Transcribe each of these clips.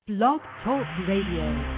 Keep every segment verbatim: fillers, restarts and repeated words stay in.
Blog Talk Radio.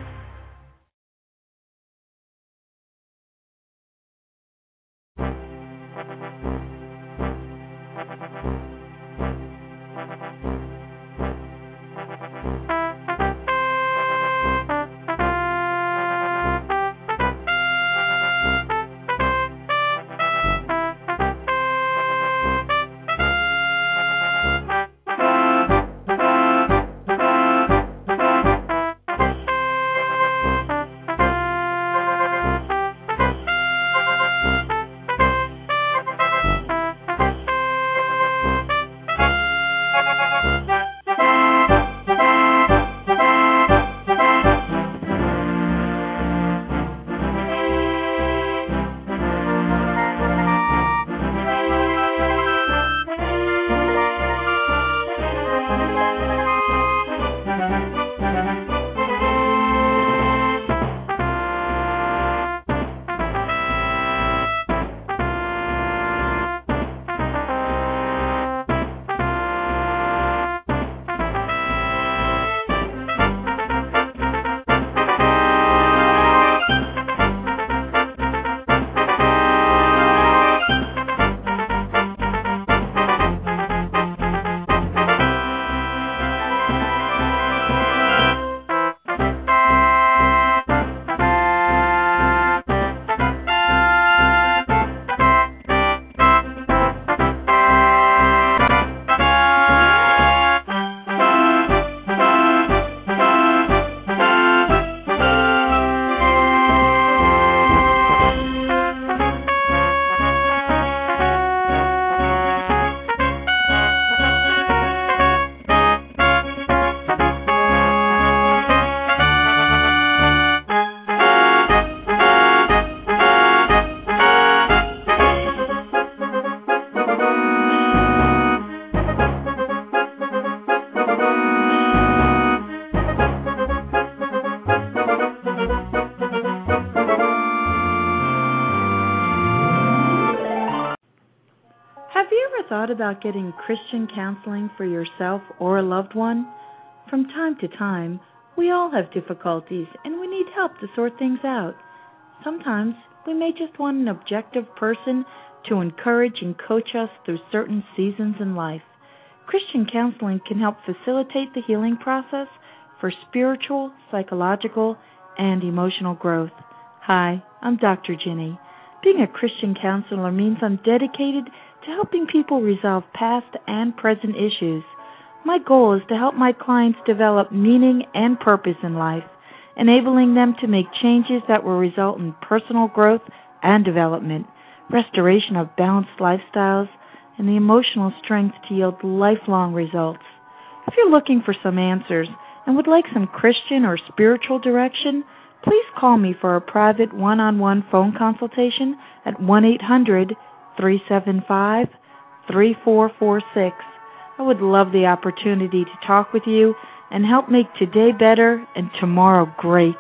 Thought about getting Christian counseling for yourself or a loved one? From time to time, we all have difficulties and we need help to sort things out. Sometimes we may just want an objective person to encourage and coach us through certain seasons in life. Christian counseling can help facilitate the healing process for spiritual, psychological, and emotional growth. Hi, I'm Doctor Ginny. Being a Christian counselor means I'm dedicated to helping people resolve past and present issues. My goal is to help my clients develop meaning and purpose in life, enabling them to make changes that will result in personal growth and development, restoration of balanced lifestyles, and the emotional strength to yield lifelong results. If you're looking for some answers and would like some Christian or spiritual direction, please call me for a private one-on-one phone consultation at one eight hundred three seven five three four four six. I would love the opportunity to talk with you and help make today better and tomorrow great.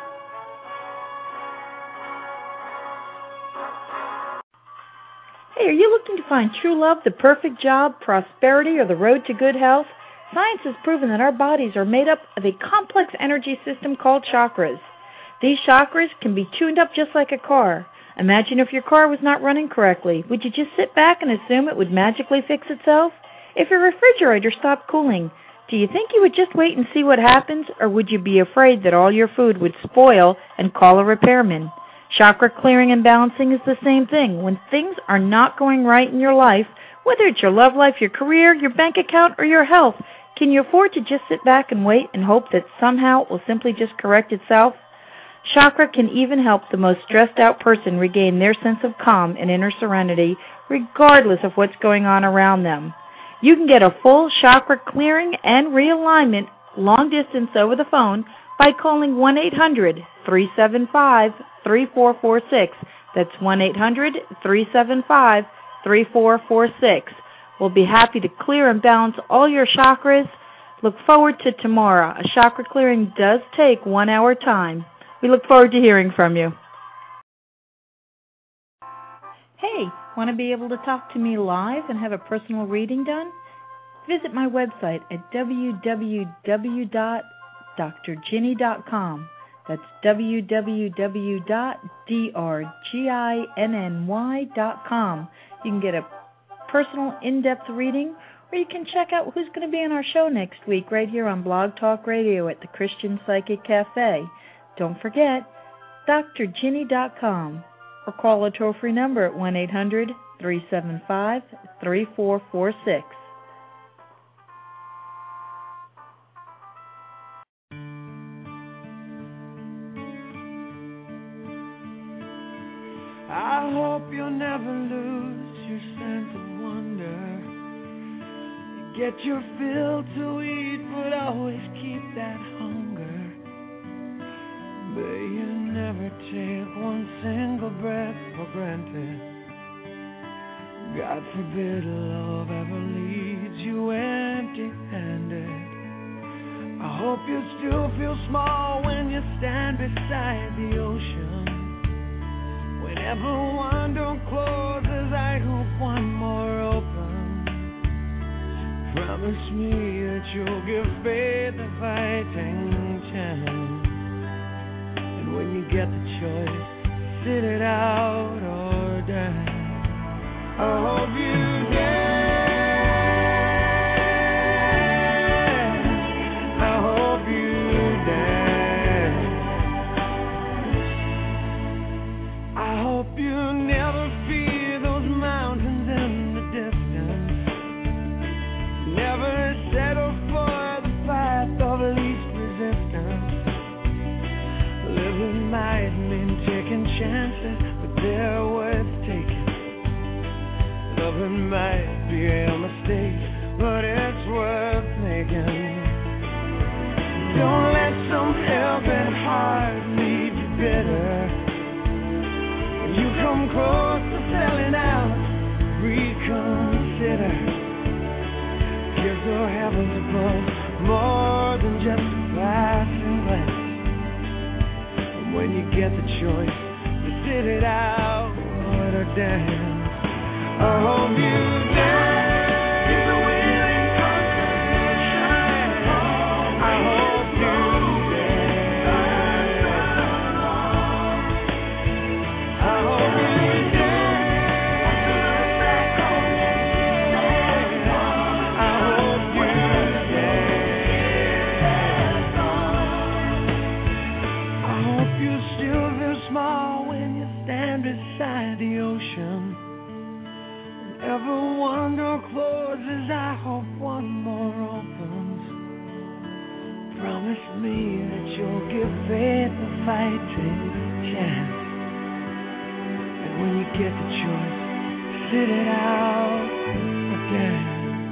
Hey, are you looking to find true love, the perfect job, prosperity, or the road to good health? Science has proven that our bodies are made up of a complex energy system called chakras. These chakras can be tuned up just like a car. Imagine if your car was not running correctly. Would you just sit back and assume it would magically fix itself? If your refrigerator stopped cooling, do you think you would just wait and see what happens, or would you be afraid that all your food would spoil and call a repairman? Chakra clearing and balancing is the same thing. When things are not going right in your life, whether it's your love life, your career, your bank account, or your health, can you afford to just sit back and wait and hope that somehow it will simply just correct itself? Chakra can even help the most stressed-out person regain their sense of calm and inner serenity, regardless of what's going on around them. You can get a full chakra clearing and realignment long distance over the phone by calling one eight hundred three seven five three four four six. That's one eight hundred three seven five three four four six. We'll be happy to clear and balance all your chakras. Look forward to tomorrow. A chakra clearing does take one hour time. We look forward to hearing from you. Hey, want to be able to talk to me live and have a personal reading done? Visit my website at w w w dot dr ginny dot com. That's w w w dot drginny dot com. You can get a personal, in-depth reading, or you can check out who's going to be on our show next week right here on Blog Talk Radio at the Christian Psychic Cafe. Don't forget, dr ginny dot com, or call a toll-free number at one eight hundred, three seven five, three four four six. I hope you'll never lose your sense of wonder. Get your fill to eat, but always keep that hunger. May you never take one single breath for granted. God forbid love ever leaves you empty-handed. I hope you still feel small when you stand beside the ocean. Whenever one door closes, I hope one more opens. Promise me that you'll give faith a fighting chance. And when you get the choice, sit it out or die. I hope you dance. I hope you dance. I hope you never fear those mountains in the distance. Never settle for the path of least resistance. Living might mean taking chances, but they're worth taking. Loving might be a mistake, but it's worth making. Don't let some helping heart leave you bitter. When you come close to selling out, reconsider. Give the heavens above more than just a passing glance. And when you get the choice, you sit it out or dance. I hope you dance. If the willing constellation, I hope you dance. I hope you dance. I hope you dance. I hope you still feel small when you stand beside the ocean. Ever one door closes, I hope one more opens. Promise me that you'll give faith a fighting chance. And when you get the choice, sit it out or dance.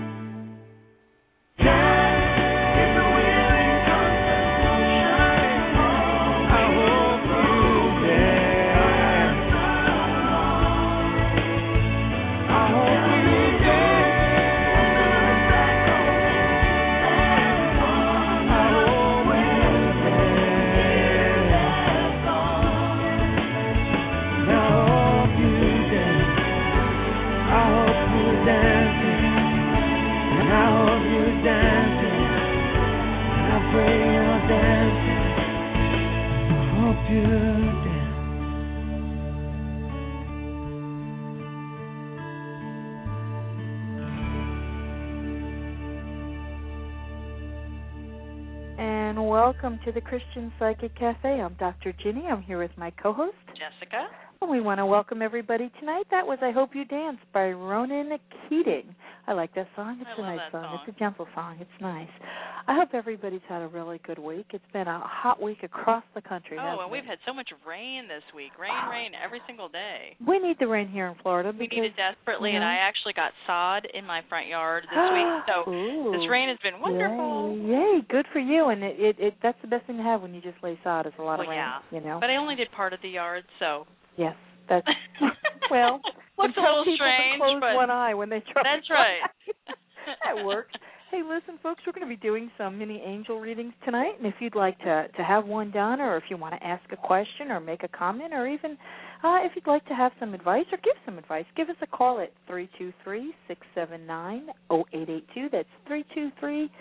Welcome to the Christian Psychic Cafe. I'm Doctor Ginny. I'm here with my co-host, Jessica. And we want to welcome everybody tonight. That was I Hope You Dance by Ronan Keating. I like that song. It's I a love nice that song. song. It's a gentle song. It's nice. I hope everybody's had a really good week. It's been a hot week across the country. Oh, and it? we've had so much rain this week. Rain, oh. rain every single day. We need the rain here in Florida. We because, need it desperately, you know, and I actually got sod in my front yard this week. So Ooh. this rain has been wonderful. Yay, Yay. Good for you. And it, it, it that's the best thing to have when you just lay sod is a lot well, of rain. yeah. You know? But I only did part of the yard, so. Yes. That's well. Looks a little strange, close but one eye when they try. That's right. That works. Hey, listen, folks, we're going to be doing some mini angel readings tonight, and if you'd like to to have one done, or if you want to ask a question or make a comment, or even uh, if you'd like to have some advice or give some advice, give us a call at three two three, six seven nine, zero eight eight two. That's three two three,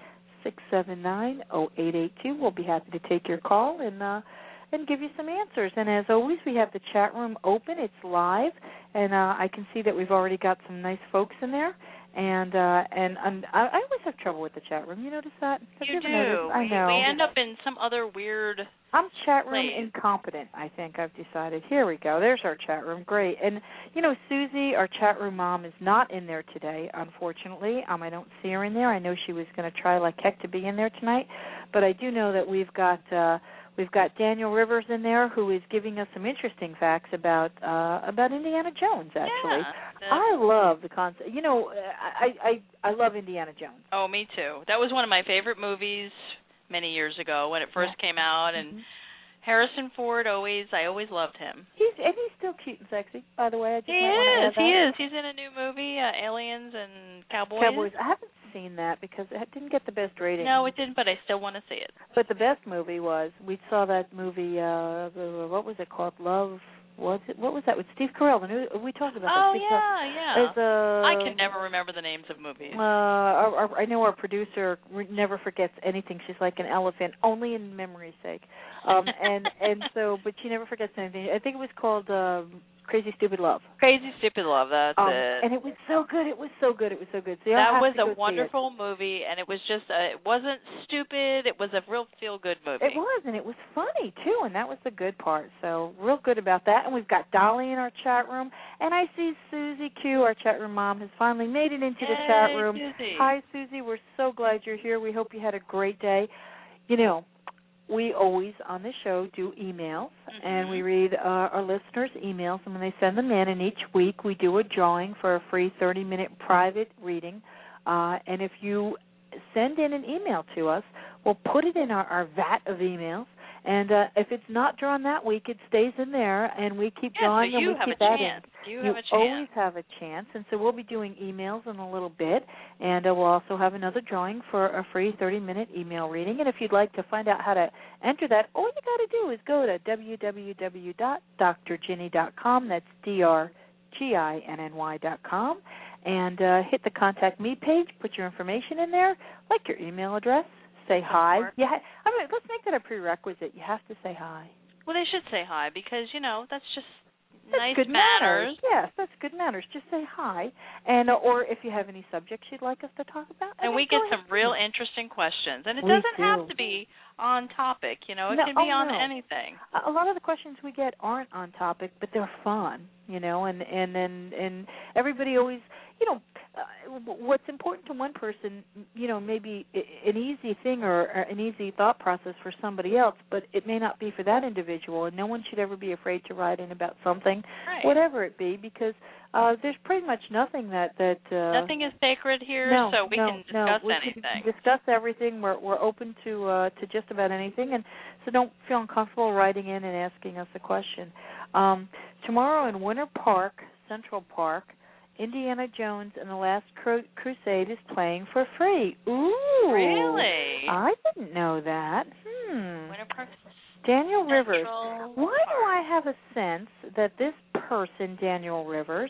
six seven nine, zero eight eight two. We'll be happy to take your call and uh, and give you some answers. And as always, we have the chat room open. It's live, and uh, I can see that we've already got some nice folks in there. And uh, and um, I, I always have trouble with the chat room. You notice that? Have you you do. Noticed? I know. We, we end up in some other weird. I'm chat room place. incompetent, I think I've decided. Here we go. There's our chat room. Great. And, you know, Susie, our chat room mom, is not in there today, unfortunately. Um, I don't see her in there. I know she was going to try like heck to be in there tonight. But I do know that we've got uh, we've got Daniel Rivers in there, who is giving us some interesting facts about uh, about Indiana Jones, actually. Yeah, I love the concept. You know, I, I, I love Indiana Jones. Oh, me too. That was one of my favorite movies many years ago when it first yeah. came out, and mm-hmm. Harrison Ford always, I always loved him. He's and he's still cute and sexy, by the way. I just he is, he is. He's in a new movie, uh, Aliens and Cowboys. Cowboys. I haven't seen that because it didn't get the best rating. No, it didn't, but I still want to see it. But the best movie was, we saw that movie, uh, what was it called? Love. Was it, what was that with Steve Carell? The new, we talked about oh, that. Oh yeah, yeah. As, uh, I can never remember the names of movies. Uh, our, our, I know our producer re- never forgets anything. She's like an elephant, only in memory's sake. Um, and and so, but she never forgets anything. I think it was called uh, Crazy Stupid Love. Crazy Stupid Love. That's um, it. And it was so good. It was so good. It was so good. So that was a wonderful movie, and it was just a, it wasn't stupid. It was a real feel-good movie. It was, and it was funny too, and that was the good part. So real good about that. And we've got Dolly in our chat room, and I see Susie Q, our chat room mom, has finally made it into Yay, the chat room. Susie. Hi, Susie. We're so glad you're here. We hope you had a great day. You know, we always on the show do emails, mm-hmm. and we read uh, our listeners' emails, and when they send them in, and each week we do a drawing for a free thirty-minute private reading. Uh, and if you send in an email to us, we'll put it in our, our vat of emails, and uh, if it's not drawn that week, it stays in there, and we keep yeah, drawing, so and you we have keep a that chance. in. You, you have a chance. always have a chance, and so we'll be doing emails in a little bit, and uh, we'll also have another drawing for a free thirty-minute email reading. And if you'd like to find out how to enter that, all you got to do is go to w w w dot d r ginny dot com. That's D R G I N N Y dot com, and uh, hit the Contact Me page. Put your information in there, like your email address. Say hi. Yeah, I mean, let's make that a prerequisite. You have to say hi. Well, they should say hi because, you know, that's just that's nice good manners. manners. Yes, that's good manners. Just say hi. And uh, or if you have any subjects you'd like us to talk about. And we get some real interesting questions. And it we doesn't do. have to be on topic, you know. It no, can be oh, on no. anything. A lot of the questions we get aren't on topic, but they're fun, you know, and and and, and everybody always, you know, uh, what's important to one person, you know, maybe an easy thing or an easy thought process for somebody else, but it may not be for that individual, and no one should ever be afraid to write in about something, right. whatever it be, because uh, there's pretty much nothing that... that uh, nothing is sacred here, no, so we no, can discuss no, we anything. Can discuss everything. We're, we're open to uh, to just about anything, and so don't feel uncomfortable writing in and asking us a question. Um, tomorrow in Winter Park, Central Park, Indiana Jones and the Last Cru- Crusade is playing for free. Ooh. Really? I didn't know that. Hmm. Winter Park. Daniel Central Rivers. Why Park. do I have a sense that this person, Daniel Rivers,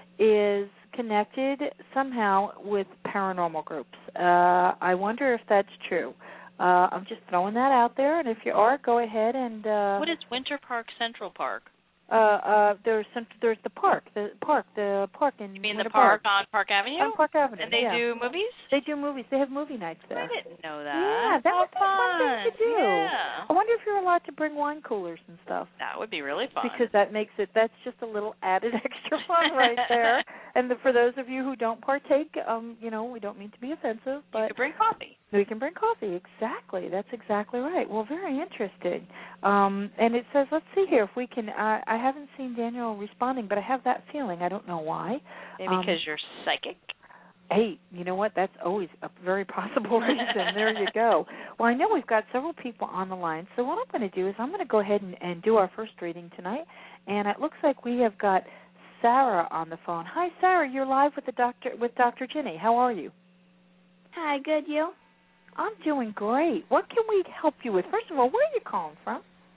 is connected somehow with paranormal groups? Uh, I wonder if that's true. Uh, I'm just throwing that out there, and if you are, go ahead and... Uh, what is Winter Park, Central Park? Uh, uh, there's some, there's the park, the park, the park in. You mean Winter the park, park on Park Avenue? On Park Avenue. And they yeah. do movies? They do movies. They have movie nights there. I didn't know that. Yeah, that would be fun. fun thing to do. Yeah. I wonder if you're allowed to bring wine coolers and stuff. That would be really fun. Because that makes it. That's just a little added extra fun right there. And the, for those of you who don't partake, um, you know, we don't mean to be offensive, but you can bring coffee. We can bring coffee. Exactly. That's exactly right. Well, very interesting. Um, and it says, let's see here if we can. Uh, I haven't seen Daniel responding, but I have that feeling. I don't know why. Maybe um, because you're psychic. Hey, you know what? That's always a very possible reason. There you go. Well, I know we've got several people on the line, so what I'm going to do is I'm going to go ahead and, and do our first reading tonight. And it looks like we have got Sarah on the phone. Hi, Sarah. You're live with the doctor with Doctor Ginny. How are you? Hi, good. You? I'm doing great. What can we help you with? First of all, where are you calling from?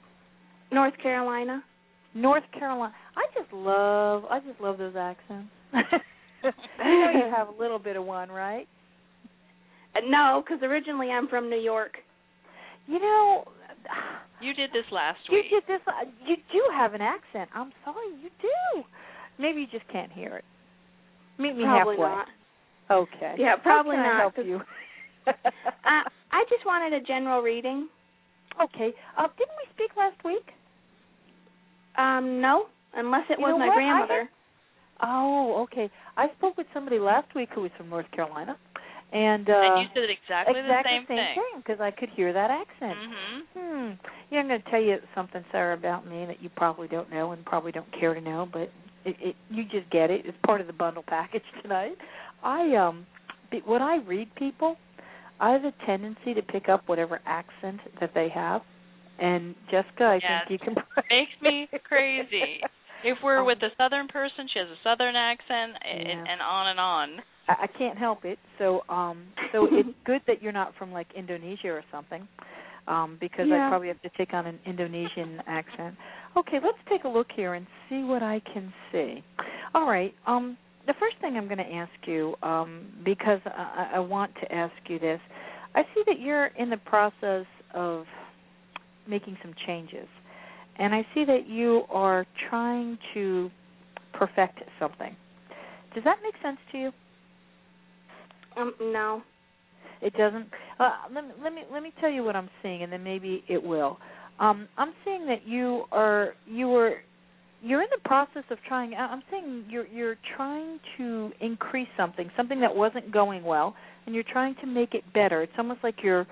North Carolina. North Carolina. I just love. I just love those accents. I know you have a little bit of one, right? Uh, no, because originally I'm from New York. You know, you did this last you week. You did this. You do have an accent. I'm sorry, you do. Maybe you just can't hear it. Meet me probably halfway. Not. Okay. Yeah, probably How can not. I help you? uh, I just wanted a general reading. Okay. Uh, didn't we speak last week? Um, no, unless it You was know my what? grandmother. Oh, okay. I spoke with somebody last week who was from North Carolina, and uh, and you said exactly, exactly the same, same thing because I could hear that accent. Mm-hmm. Hmm. Yeah, I'm going to tell you something, Sarah, about me that you probably don't know and probably don't care to know, but it, it, you just get it. It's part of the bundle package tonight. I um, when I read people, I have a tendency to pick up whatever accent that they have. And Jessica, I yes. think you can. Makes me crazy. If we're um, with a Southern person, she has a Southern accent, yeah. and, and on and on. I, I can't help it. So, um, so it's good that you're not from like Indonesia or something, um, because yeah. I probably have to take on an Indonesian accent. Okay, let's take a look here and see what I can see. All right. Um, the first thing I'm going to ask you, um, because I, I want to ask you this, I see that you're in the process of making some changes. And I see that you are trying to perfect something. Does that make sense to you? Um, no. It doesn't. Uh, let, me, let me let me tell you what I'm seeing, and then maybe it will. Um, I'm seeing that you are you are you're in the process of trying. I'm saying you're you're trying to increase something, something that wasn't going well, and you're trying to make it better. It's almost like you're.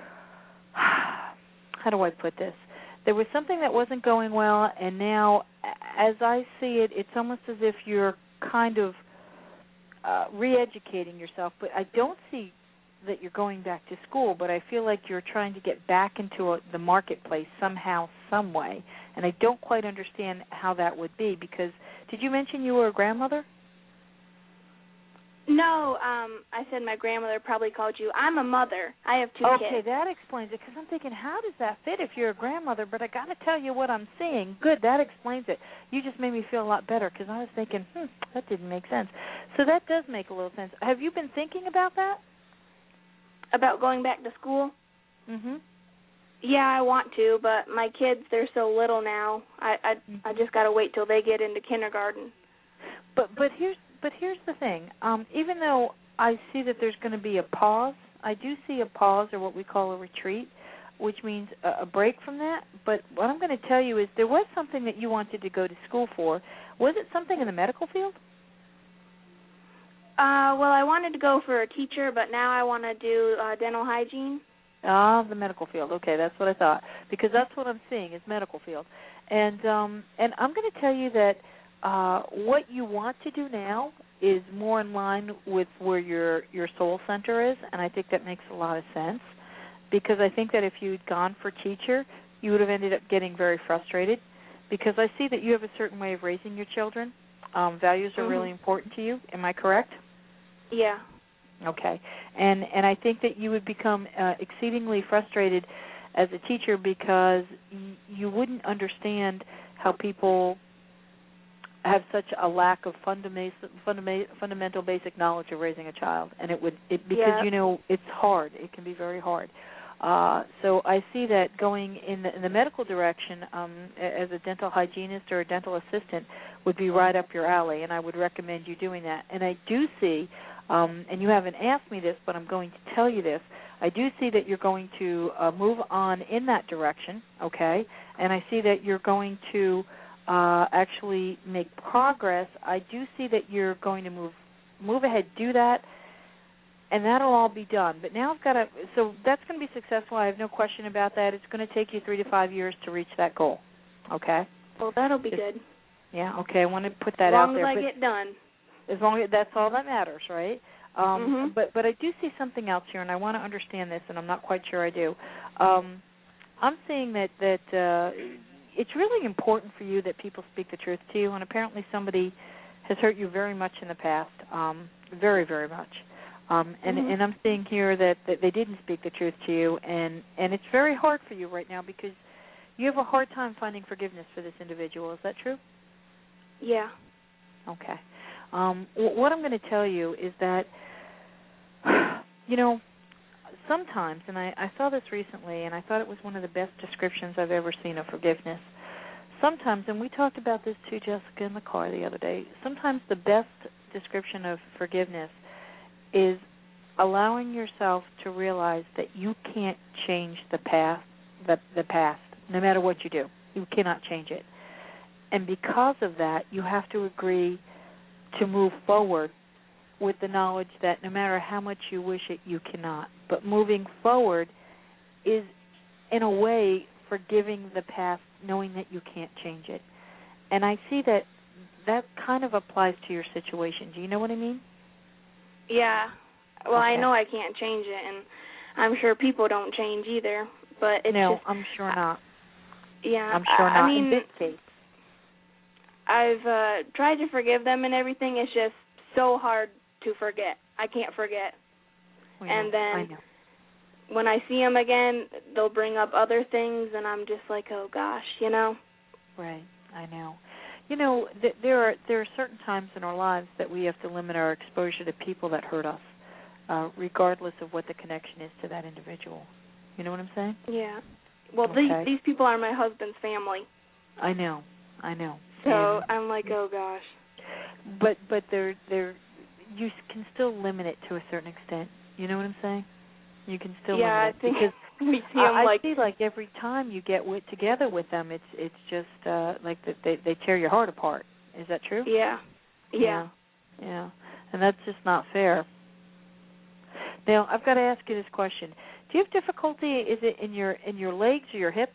How do I put this? There was something that wasn't going well, and now, as I see it, it's almost as if you're kind of uh, re-educating yourself. But I don't see that you're going back to school, but I feel like you're trying to get back into a, the marketplace somehow, some way. And I don't quite understand how that would be, because did you mention you were a grandmother? No, um, I said my grandmother probably called you. I'm a mother. I have two okay, kids. Okay, that explains it, because I'm thinking, how does that fit if you're a grandmother? But I got to tell you what I'm seeing. Good, that explains it. You just made me feel a lot better, because I was thinking, hmm, that didn't make sense. So that does make a little sense. Have you been thinking about that? About going back to school? Mm-hmm. Yeah, I want to, but my kids, they're so little now. I I, mm-hmm. I just got to wait till they get into kindergarten. But but here's but here's the thing. Um, even though I see that there's going to be a pause, I do see a pause, or what we call a retreat, which means a, a break from that. But what I'm going to tell you is there was something that you wanted to go to school for. Was it something in the medical field? Uh, well, I wanted to go for a teacher, but now I want to do uh, dental hygiene. Ah, the medical field. Okay, that's what I thought, because that's what I'm seeing is medical field. And um, and I'm going to tell you that uh, what you want to do now is more in line with where your your soul center is, and I think that makes a lot of sense, because I think that if you'd gone for teacher, you would have ended up getting very frustrated, because I see that you have a certain way of raising your children. Um, values are mm-hmm. really important to you. Am I correct? Yeah. Okay. And and I think that you would become uh, exceedingly frustrated as a teacher, because y- you wouldn't understand how people have such a lack of fundamental fundamental fundamental basic knowledge of raising a child, and it would it because yeah. you know it's hard. It can be very hard. Uh, so I see that going in the, in the medical direction um, as a dental hygienist or a dental assistant would be right up your alley, and I would recommend you doing that. And I do see, um, and you haven't asked me this, but I'm going to tell you this, I do see that you're going to uh, move on in that direction, okay? And I see that you're going to uh, actually make progress. I do see that you're going to move move ahead, do that, and that'll all be done. But now I've got to, so that's going to be successful. I have no question about that. It's going to take you three to five years to reach that goal, okay? Well, that'll be Just, good. Yeah, okay. I want to put that out there. As long as I get done. As long as that's all that matters, right? Um, mm-hmm. But but I do see something else here, and I want to understand this, and I'm not quite sure I do. Um, I'm seeing that that uh, it's really important for you that people speak the truth to you, and apparently somebody has hurt you very much in the past, um, very very much. Um, and, mm-hmm. and I'm seeing here that, that they didn't speak the truth to you, and, and it's very hard for you right now because you have a hard time finding forgiveness for this individual. Is that true? Yeah. Okay. Um, w- what I'm going to tell you is that, you know, sometimes, and I, I saw this recently, and I thought it was one of the best descriptions I've ever seen of forgiveness. Sometimes, and we talked about this too, Jessica, in the car the other day, sometimes the best description of forgiveness is allowing yourself to realize that you can't change the past, the, the past, no matter what you do. You cannot change it. And because of that, you have to agree to move forward with the knowledge that no matter how much you wish it, you cannot. But moving forward is, in a way, forgiving the past, knowing that you can't change it. And I see that that kind of applies to your situation. Do you know what I mean? Yeah. Well, Okay. I know I can't change it, and I'm sure people don't change either. But it's no, just, I'm sure not. Yeah, I'm sure I, not I mean, in this case. I've uh, tried to forgive them and everything. It's just so hard to forget. I can't forget. Well, and then I know. when I see them again, they'll bring up other things, and I'm just like, oh gosh, you know. Right, I know. You know, th- there are there are certain times in our lives that we have to limit our exposure to people that hurt us, uh, regardless of what the connection is to that individual. You know what I'm saying? Yeah. Well, Okay. these these people are my husband's family. I know, I know. So and, I'm like, oh gosh. But but they're they're you can still limit it to a certain extent. You know what I'm saying? You can still yeah, limit I think it because we see I, them I like see like every time you get with, together with them, it's it's just uh, like that they they tear your heart apart. Is that true? yeah, yeah. Yeah, yeah. And that's just not fair. Now I've got to ask you this question: do you have difficulty? Is it in your in your legs or your hips?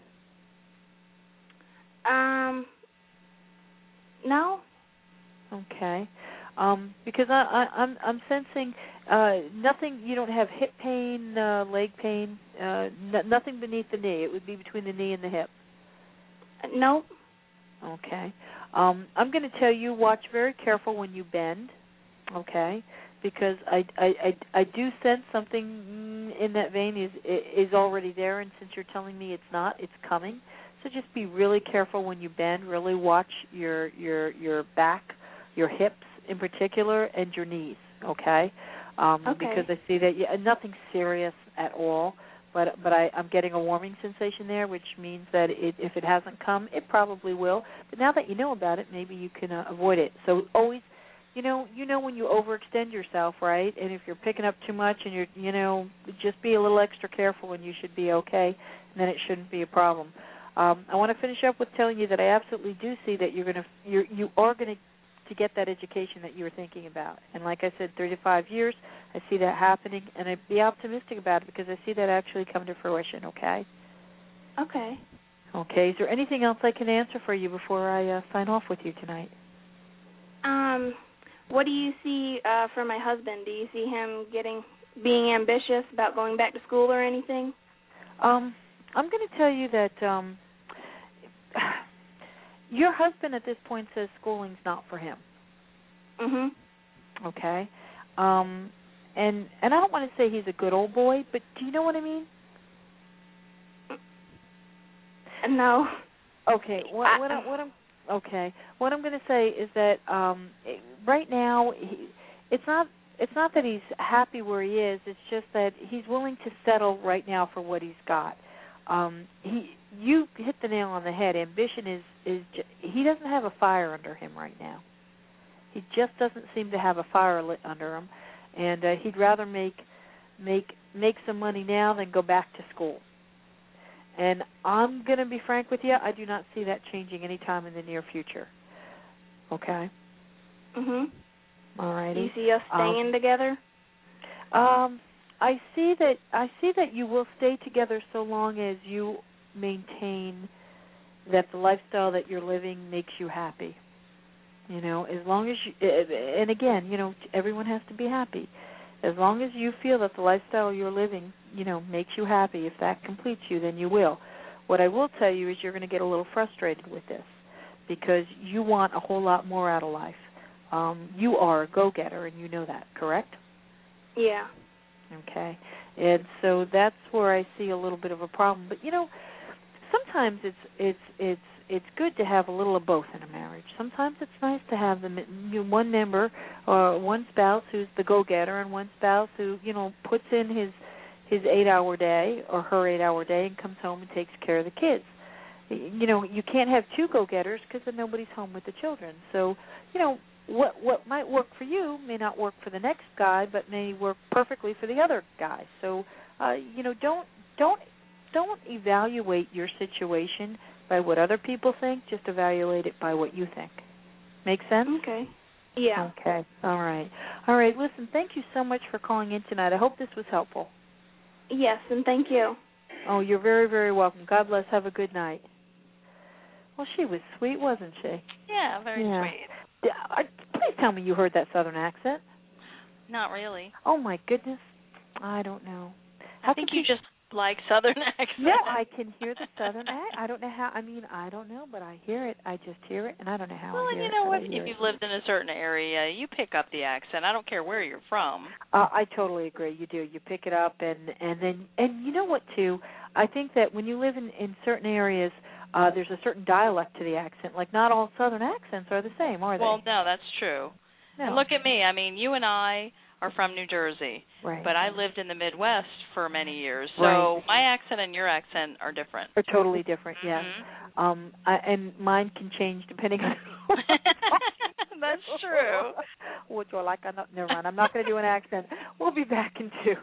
Um, no. Okay. Um, because I, I, I'm I'm sensing uh, nothing. You don't have hip pain, uh, leg pain, uh, n- nothing beneath the knee. It would be between the knee and the hip. No. Okay. Um, I'm going to tell you, watch very careful when you bend. Okay. Because I, I, I, I do sense something in that vein is is already there, and since you're telling me it's not, it's coming. So just be really careful when you bend. Really watch your your your back, your hips in particular, and your knees. Okay. Um, Okay. Because I see that yeah, nothing serious at all, but but I, I'm getting a warming sensation there, which means that it, if it hasn't come, it probably will. But now that you know about it, maybe you can uh, avoid it. So always. You know, you know when you overextend yourself, right? And if you're picking up too much, and you're, you know, just be a little extra careful, and you should be okay. And then it shouldn't be a problem. Um, I want to finish up with telling you that I absolutely do see that you're going to, you're, you are going to, to get that education that you were thinking about. And like I said, thirty-five years, I see that happening, and I'd be optimistic about it because I see that actually come to fruition. Okay. Okay. Okay. Is there anything else I can answer for you before I uh, sign off with you tonight? Um. What do you see uh, for my husband? Do you see him getting being ambitious about going back to school or anything? Um, I'm going to tell you that um, your husband at this point says schooling's not for him. Mhm. Okay. Um, and and I don't want to say he's a good old boy, but do you know what I mean? No. Okay. What what, I, what I'm Okay. What I'm going to say is that um, right now, he, it's not it's not that he's happy where he is. It's just that he's willing to settle right now for what he's got. Um, he you hit the nail on the head. Ambition is is he doesn't have a fire under him right now. He just doesn't seem to have a fire lit under him, and uh, he'd rather make make make some money now than go back to school. And I'm going to be frank with you, I do not see that changing anytime in the near future. Okay? Mhm. All righty. Do you see us staying um, together? Um, I see that I see that you will stay together so long as you maintain that the lifestyle that you're living makes you happy. You know, as long as you, and again, you know, everyone has to be happy. As long as you feel that the lifestyle you're living, you know, makes you happy, if that completes you, then you will. What I will tell you is you're going to get a little frustrated with this because you want a whole lot more out of life. Um, you are a go-getter, and you know that, correct? Yeah. Okay. And so that's where I see a little bit of a problem. But, you know, sometimes it's it's it's it's good to have a little of both in a marriage. Sometimes it's nice to have the one member or one spouse who's the go-getter and one spouse who, you know, puts in his his eight-hour day or her eight-hour day and comes home and takes care of the kids. You know, you can't have two go-getters because then nobody's home with the children. So, you know, what what might work for you may not work for the next guy, but may work perfectly for the other guy. So, uh, you know, don't don't don't evaluate your situation by what other people think. Just evaluate it by what you think. Make sense? Okay. Yeah. Okay. All right. All right. Listen, thank you so much for calling in tonight. I hope this was helpful. Yes, and thank you. Oh, you're very, very welcome. God bless. Have a good night. Well, she was sweet, wasn't she? Yeah, very yeah. sweet. Uh, please tell me you heard that Southern accent. Not really. Oh, my goodness. I don't know. How I think you just like Southern accents. Yeah, I can hear the Southern accent. I don't know how. I mean, I don't know, but I hear it. I just hear it, and I don't know how well, I hear and you it. know what? If If it. you've lived in a certain area, you pick up the accent. I don't care where you're from. Uh, I totally agree. You do. You pick it up, and and then and you know what too? I think that when you live in in certain areas, uh, there's a certain dialect to the accent. Like not all Southern accents are the same, are they? Well, no, that's true. No. And look at me. I mean, you and I are from New Jersey, right. but I lived in the Midwest for many years, so right. my accent and your accent are different. Are totally different. Mm-hmm. Yes. Um, I, and mine can change depending on. That's true. Would you like? I'm not, never mind. I'm not going to do an accent. We'll be back in two.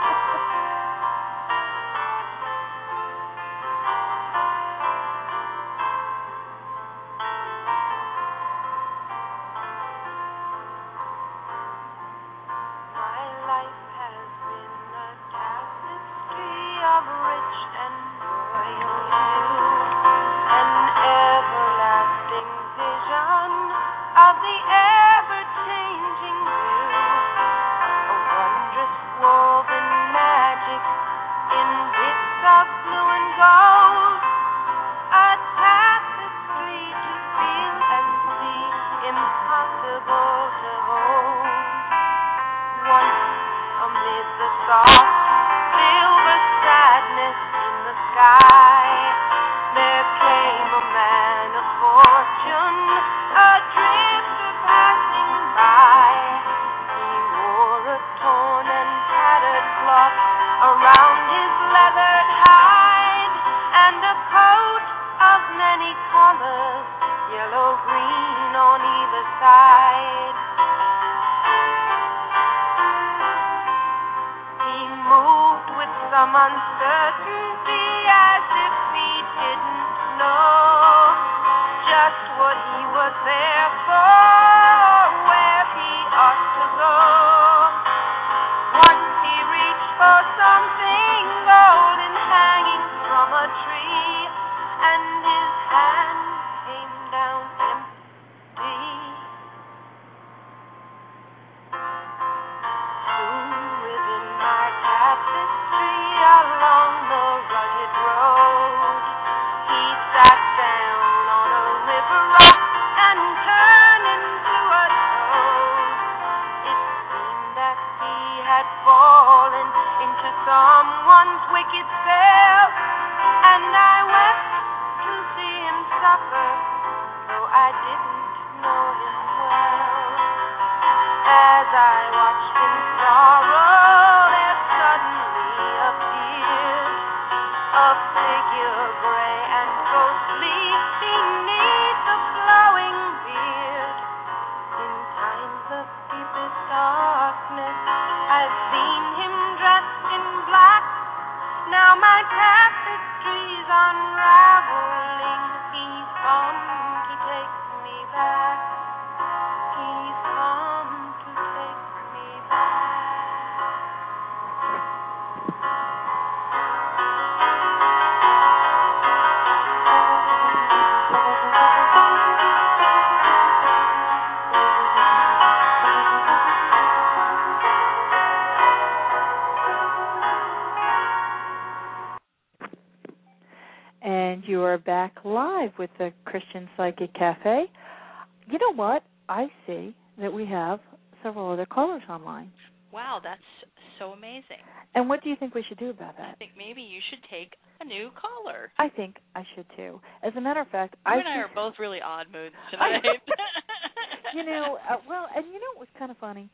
You are back live with the Christian Psychic Cafe. You know what? I see that we have several other callers online. Wow, that's so amazing. And what do you think we should do about that? I think maybe you should take a new caller. I think I should too. As a matter of fact, you I and I are both really odd moods tonight. you know, uh, well, and you know what was kind of funny?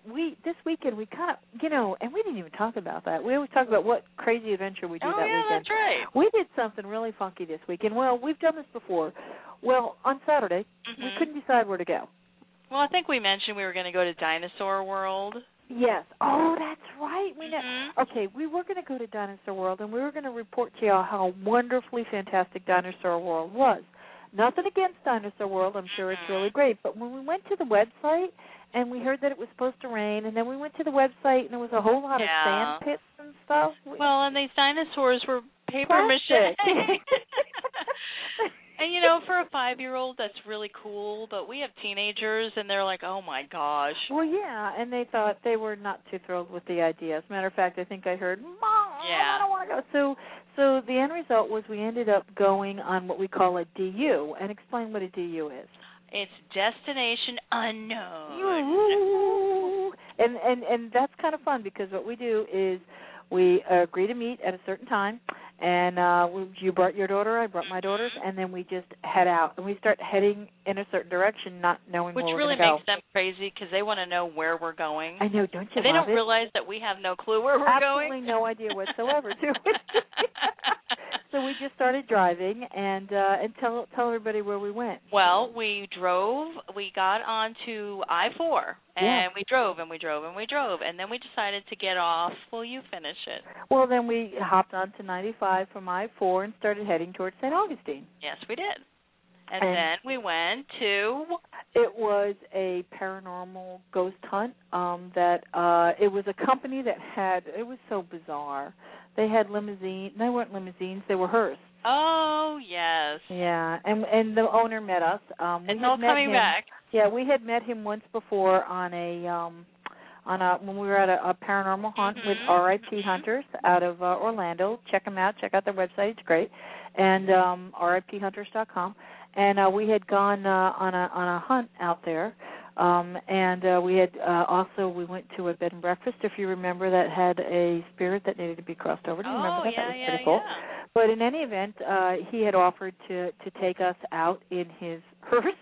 we this weekend we kind of, you know, and we didn't even talk about that. We always talk about what crazy adventure we do oh, that yeah, weekend. that's right. We did something really funky this weekend. Well, we've done this before. Well, on Saturday, Mm-hmm. we couldn't decide where to go. Well, I think we mentioned we were going to go to Dinosaur World. Yes. Oh, that's right. We know. Mm-hmm. Okay, we were going to go to Dinosaur World, and we were going to report to y'all how wonderfully fantastic Dinosaur World was. Nothing against Dinosaur World. I'm sure it's really great. But when we went to the website and we heard that it was supposed to rain, and then we went to the website and there was a whole lot Yeah. of sand pits and stuff. Well, and these dinosaurs were paper Plastic. mache. And, you know, for a five-year-old, that's really cool. But we have teenagers, and they're like, oh, my gosh. Well, yeah, and they thought they were not too thrilled with the idea. As a matter of fact, I think I heard, Mom, Yeah. I don't want to go. So, so the end result was we ended up going on what we call a D U. And explain what a D U is. It's Destination Unknown. And, and, and that's kind of fun because what we do is we agree to meet at a certain time. And uh, we, you brought your daughter, I brought my daughters, and then we just head out. And we start heading in a certain direction, not knowing Which where we're really going to go. makes them crazy because they want to know where we're going. I know, don't you And they love don't it? realize that we have no clue where we're Absolutely going. no idea whatsoever, too. So we just started driving, and uh, and tell tell everybody where we went. Well, we drove, we got onto I four, and Yeah. we drove, and we drove, and we drove, and then we decided to get off. Will you finish it? Well, then we hopped onto ninety-five from I four and started heading towards Saint Augustine. Yes, we did. And, And- then we went to... It was a paranormal ghost hunt um, that uh, it was a company that had, it was so bizarre. They had limousine, they weren't limousines, they were hearses. Oh, yes. Yeah, and and the owner met us. Um, we It's had all met coming him, back. Yeah, we had met him once before on a um, on a when we were at a, a paranormal hunt Mm-hmm. with R I P Hunters out of uh, Orlando. Check them out. Check out their website. It's great. And um, R I P hunters dot com. And uh, we had gone uh, on a on a hunt out there. Um, and uh, we had uh, also we went to a bed and breakfast, if you remember, that had a spirit that needed to be crossed over. Do you Oh, remember that? yeah, that was yeah, pretty cool. yeah. But in any event, uh, he had offered to, to take us out in his hearse,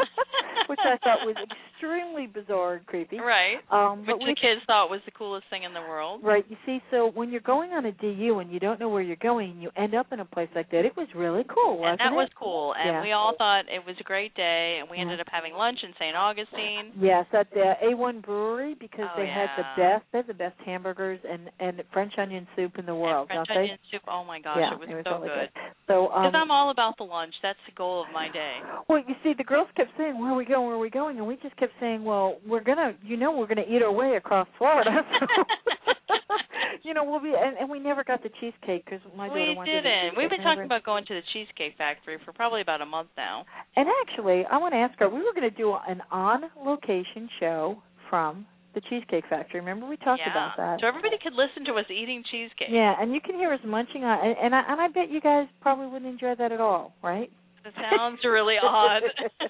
which I thought was extremely bizarre and creepy. Right. Um, Which but we, the kids thought was the coolest thing in the world. right, you see, so when you're going on a D U and you don't know where you're going and you end up in a place like that, it was really cool, wasn't And that it? was cool. And Yeah. we all thought it was a great day, and we Yeah. ended up having lunch in Saint Augustine. Yes, at the A one Brewery because Oh, they had the yeah. best, they have the best hamburgers and, and French onion soup in the world, and French don't onion soup. Oh, my gosh, they? Yeah, it was, it was so really good. good. So, Because um, I'm all about the lunch. That's the goal of my day. well, you see, the girls kept saying, "Where are we going? Where are we going?" And we just kept saying, "Well, we're gonna, you know, we're gonna eat our way across Florida." So, you know, we'll be, and, and we never got the cheesecake because my daughter We wanted the didn't. cheesecake. We've been Never- talking about going to the Cheesecake Factory for probably about a month now. And actually, I want to ask her. We were going to do an on-location show from the Cheesecake Factory. Remember we talked yeah. about that? So everybody could listen to us eating cheesecake. Yeah, and you can hear us munching on, and, and I and I bet you guys probably wouldn't enjoy that at all, right? It sounds really odd.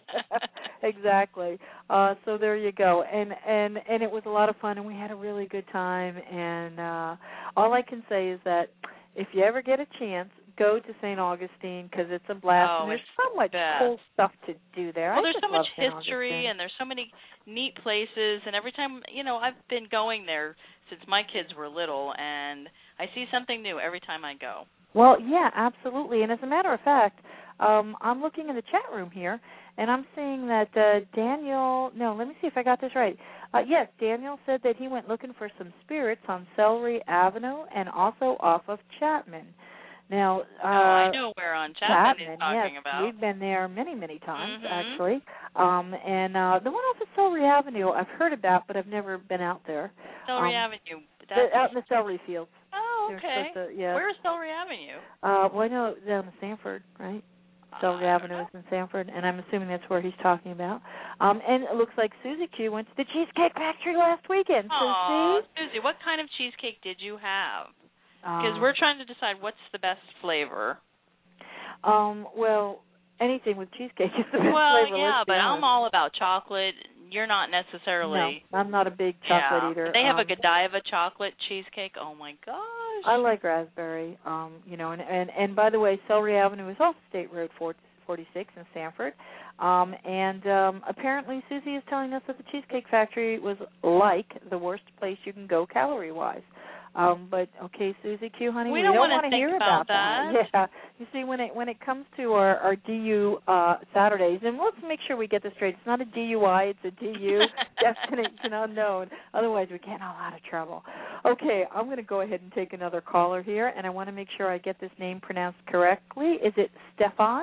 Exactly. Uh, so there you go. And, and and it was a lot of fun, and we had a really good time. And uh, all I can say is that if you ever get a chance, go to Saint Augustine because it's a blast. Oh, and there's it's so much best. cool stuff to do there. Well, I there's just so much love Saint history, Augustine. and there's so many neat places. And every time, you know, I've been going there since my kids were little, and I see something new every time I go. Well, yeah, absolutely. And as a matter of fact, um, I'm looking in the chat room here, and I'm seeing that uh, Daniel, no, let me see if I got this right. Uh, yes, Daniel said that he went looking for some spirits on Celery Avenue and also off of Chapman. Now, uh, oh, I know where on Chapman, Chapman, he's talking yes, about. we've been there many, many times, Mhm. actually. Um, and uh, the one off of Celery Avenue I've heard about, but I've never been out there. Celery um, Avenue. The, That's, out in the celery fields. oh, They're okay. supposed to- yeah. Where's Celery Avenue? Uh, well, I know down in Sanford, right? Celery Uh, I don't Avenue know. is in Sanford, and I'm assuming that's where he's talking about. Um, and it looks like Susie Q went to the Cheesecake Factory last weekend. Aw, So see? Susie, what kind of cheesecake did you have? Um, Because we're trying to decide what's the best flavor. Um, well, anything with cheesecake is the best Well, flavor. yeah, let's be but honest. I'm all about chocolate. You're not necessarily. No, I'm not a big chocolate yeah. eater. They have um, a Godiva chocolate cheesecake. Oh my gosh. I like raspberry. Um, you know, and, and and by the way, Celery Avenue is off State Road forty-six in Sanford. Um, and um, apparently Susie is telling us that the Cheesecake Factory was like the worst place you can go calorie-wise. Um, but okay, Susie Q, honey, we, we don't, don't want to hear about, about that. that. Yeah, you see, when it when it comes to our, our D U uh, Saturdays, and let's make sure we get this straight. It's not a D U I, it's a D U, destination unknown. Otherwise, we get in a lot of trouble. Okay, I'm going to go ahead and take another caller here, and I want to make sure I get this name pronounced correctly. Is it Stefan?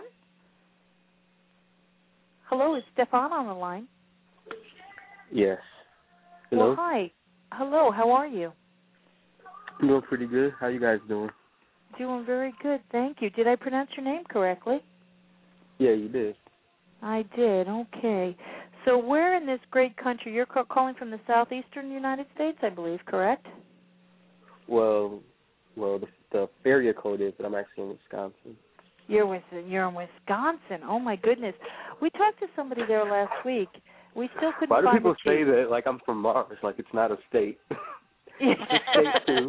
Hello, is Stefan on the line? Yes. Hello. Well, hi. Hello, how are you? I'm doing pretty good. How you guys doing? Doing very good, thank you. Did I pronounce your name correctly? Yeah, you did. I did, okay. So where in this great country, you're ca- calling from the southeastern United States, I believe, correct? Well, well, the, the area code is that I'm actually in Wisconsin. You're, with, you're in Wisconsin. Oh, my goodness. We talked to somebody there last week. We still couldn't Why do find people the say chief. that like I'm from Mars, like it's not a state? It's a state, too.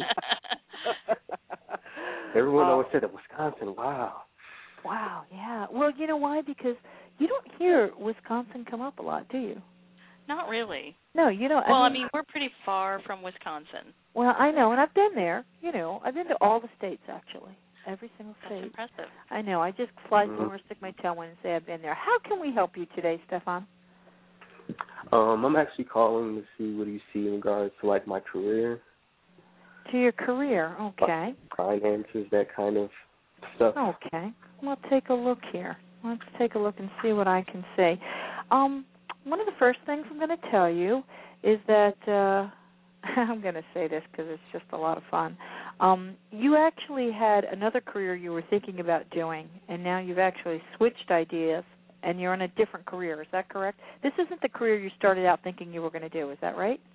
Everyone uh, always said that Wisconsin, wow. Wow, yeah. Well, you know why? Because you don't hear Wisconsin come up a lot, do you? Not really. No, you don't. Well, I I mean, mean, we're pretty far from Wisconsin. Well, I know, and I've been there. You know, I've been to all the states, actually. Every single state. That's impressive. I know. I just fly Mm-hmm. somewhere, stick my toe in, and say I've been there. How can we help you today, Stefan? Um, I'm actually calling to see what do you see in regards to like my career. To your career, okay. Finances, that kind of stuff. Okay. Well, take a look here. Let's take a look and see what I can say. Um, one of the first things I'm going to tell you is that uh, I'm going to say this because it's just a lot of fun. Um, you actually had another career you were thinking about doing, and now you've actually switched ideas, and you're in a different career. Is that correct? This isn't the career you started out thinking you were going to do. Is that right?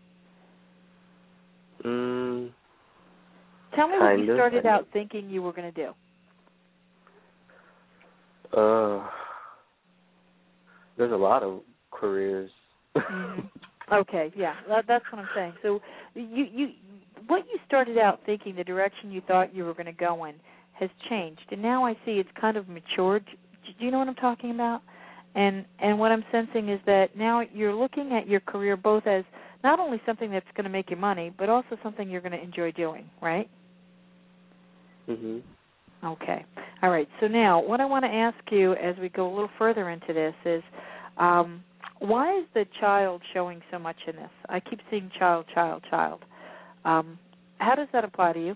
Mm, Tell me kind what you of, started I out thinking you were going to do. Uh, there's a lot of careers. Mm-hmm. Okay, yeah, that, that's what I'm saying. So you, you, what you started out thinking, the direction you thought you were going to go in, has changed, and now I see it's kind of matured. Do you know what I'm talking about? And and what I'm sensing is that now you're looking at your career both as not only something that's going to make you money, but also something you're going to enjoy doing, right? Mhm. Okay. All right. So now what I want to ask you as we go a little further into this is, um, why is the child showing so much in this? I keep seeing child, child, child. Um, how does that apply to you?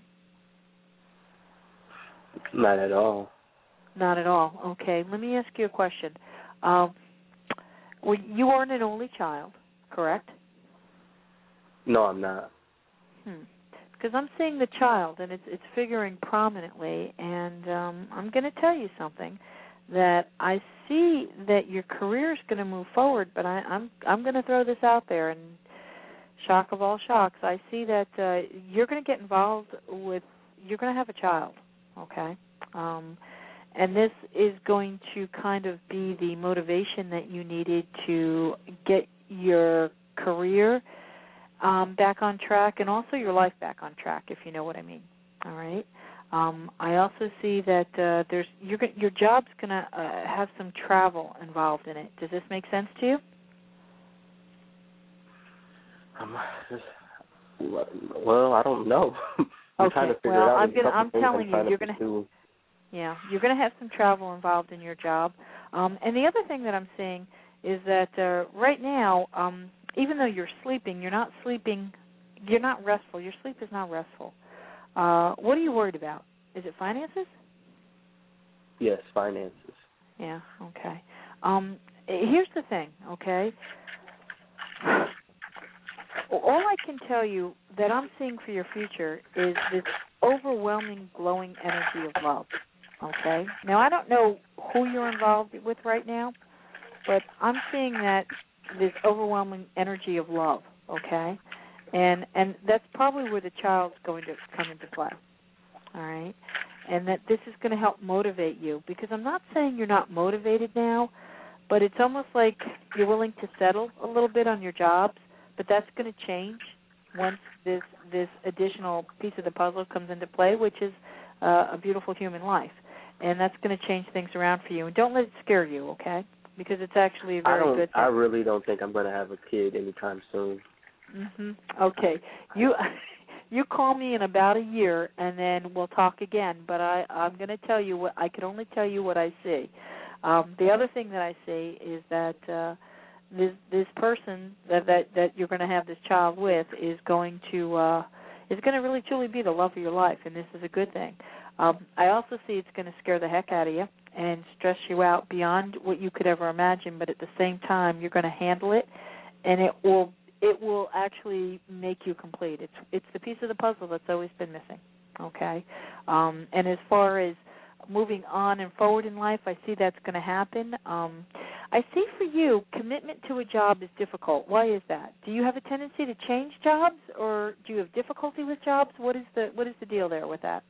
Not at all. Not at all. Okay. Let me ask you a question. Um, well, you aren't an only child, correct? No, I'm not. Hmm. Because I'm seeing the child, and it's it's figuring prominently, and um, I'm going to tell you something, that I see that your career is going to move forward, but I, I'm I'm going to throw this out there, and shock of all shocks, I see that uh, you're going to get involved with, you're going to have a child, okay? Um, and this is going to kind of be the motivation that you needed to get your career Um, back on track, and also your life back on track, if you know what I mean. All right. Um, I also see that uh, there's you're, your job's going to uh, have some travel involved in it. Does this make sense to you? I'm just, well, I don't know. I'm okay. trying to figure well, it out. I'm going. I'm telling I'm you, you're going to. Yeah, you're going to have some travel involved in your job. Um, and the other thing that I'm seeing is that uh, right now, um, even though you're sleeping, you're not sleeping, you're not restful. Your sleep is not restful. Uh, what are you worried about? Is it finances? Yes, finances. Yeah, okay. Um, here's the thing, okay? All I can tell you that I'm seeing for your future is this overwhelming, glowing energy of love, okay? Now, I don't know who you're involved with right now, but I'm seeing that this overwhelming energy of love, okay? And and that's probably where the child's going to come into play, all right? And that this is going to help motivate you, because I'm not saying you're not motivated now, but it's almost like you're willing to settle a little bit on your jobs, but that's going to change once this this additional piece of the puzzle comes into play, which is uh, a beautiful human life. and that's going to change things around for you. And don't let it scare you, okay? Because it's actually a very I don't, good thing. I really don't think I'm going to have a kid anytime soon. Mhm. Okay. You you call me in about a year, and then we'll talk again. But I, I'm going to tell you what I can only tell you what I see. Um, the other thing that I see is that uh, this this person that, that that you're going to have this child with is going to uh, is going to really truly be the love of your life, and this is a good thing. Um, I also see it's going to scare the heck out of you and stress you out beyond what you could ever imagine. But at the same time, you're going to handle it, and it will it will actually make you complete. It's it's the piece of the puzzle that's always been missing. Okay, um, and as far as moving on and forward in life, I see that's going to happen. Um, I see for you, commitment to a job is difficult. Why is that? Do you have a tendency to change jobs, or do you have difficulty with jobs? What is the what is the deal there with that?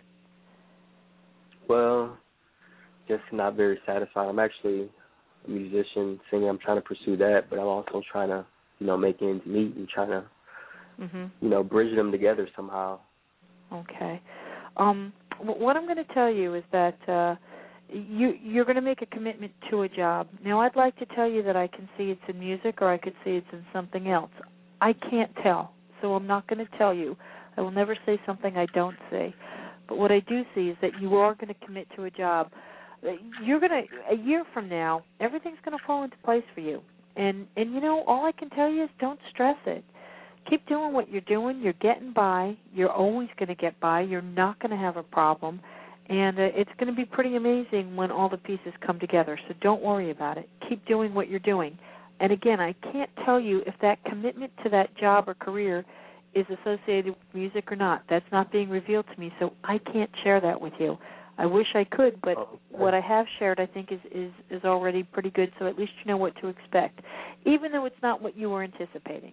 Well, just not very satisfied. I'm actually a musician, singer. I'm trying to pursue that, but I'm also trying to, you know, make ends meet and trying to, mm-hmm. you know, bridge them together somehow. Okay. Um, what I'm going to tell you is that uh, you, you're going to make a commitment to a job. Now, I'd like to tell you that I can see it's in music or I could see it's in something else. I can't tell, so I'm not going to tell you. I will never say something I don't see. But what I do see is that you are going to commit to a job. You're going to, a year from now, everything's going to fall into place for you. And, and, you know, all I can tell you is don't stress it. Keep doing what you're doing. You're getting by. You're always going to get by. You're not going to have a problem. And uh, it's going to be pretty amazing when all the pieces come together. So don't worry about it. Keep doing what you're doing. And, again, I can't tell you if that commitment to that job or career is associated with music or not. That's not being revealed to me, so I can't share that with you. I wish I could, but okay. what I have shared I think is, is, is already pretty good, so at least you know what to expect, even though it's not what you were anticipating.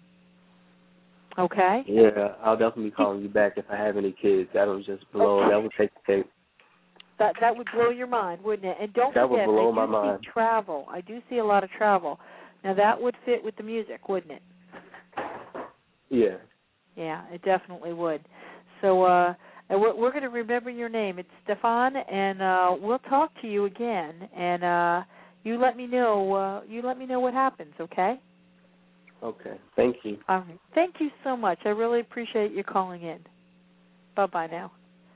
Okay? Yeah, I'll definitely be calling you back if I have any kids. That'll just blow. Okay. That would take the cake. That that would blow your mind, wouldn't it? And don't that forget, would blow I my do mind. see travel. I do see a lot of travel. Now, that would fit with the music, wouldn't it? Yeah. Yeah, it definitely would. So uh, we're, we're going to remember your name. It's Stefan, and uh, we'll talk to you again. And uh, you let me know. Uh, you let me know what happens. Okay. Okay. Thank you. All right. Thank you so much. I really appreciate you calling in. Bye bye now.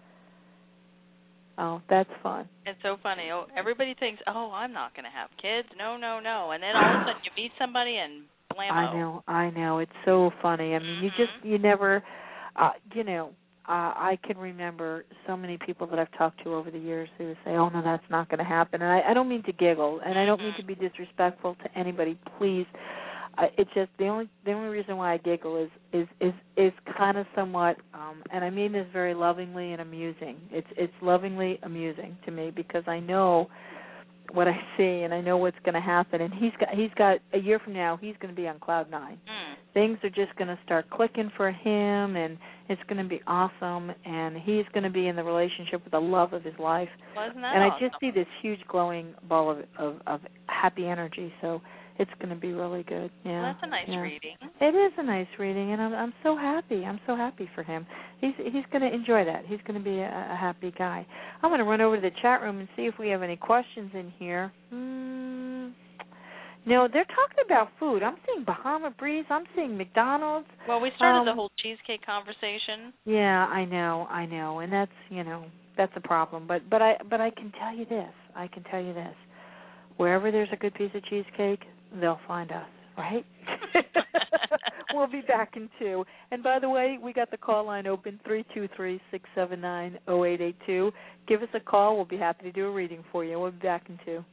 Oh, that's fun. It's so funny. Oh, everybody thinks, oh, I'm not going to have kids. No, no, no. And then all of a sudden you meet somebody and blammo. I know, I know. It's so funny. I mean, mm-hmm. you just, you never, uh, you know, uh, I can remember so many people that I've talked to over the years who say, oh, no, that's not going to happen. And I, I don't mean to giggle, and I don't mean to be disrespectful to anybody. Please. Uh, it's just the only the only reason why I giggle is is is, is kind of somewhat, um, and I mean this very lovingly and amusing. It's it's lovingly amusing to me because I know what I see and I know what's going to happen. And he's got he's got a year from now he's going to be on cloud nine. Mm. Things are just going to start clicking for him, and it's going to be awesome. And he's going to be in the relationship with the love of his life. Well, isn't that and I awesome? just see this huge glowing ball of of, of happy energy. So. It's going to be really good. Yeah, well, that's a nice yeah. reading. It is a nice reading, and I'm I'm so happy. I'm so happy for him. He's he's going to enjoy that. He's going to be a, a happy guy. I'm going to run over to the chat room and see if we have any questions in here. Hmm. No, they're talking about food. I'm seeing Bahama Breeze. I'm seeing McDonald's. Well, we started um, the whole cheesecake conversation. Yeah, I know, I know, and that's you know that's a problem. But but I but I can tell you this. I can tell you this. Wherever there's a good piece of cheesecake, they'll find us, right? We'll be back in two. And by the way, we got the call line open, three two three, six seven nine, zero eight eight two. Give us a call. We'll be happy to do a reading for you. We'll be back in two.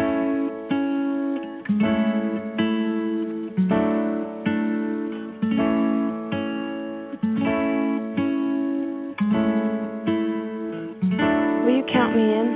Will you count me in?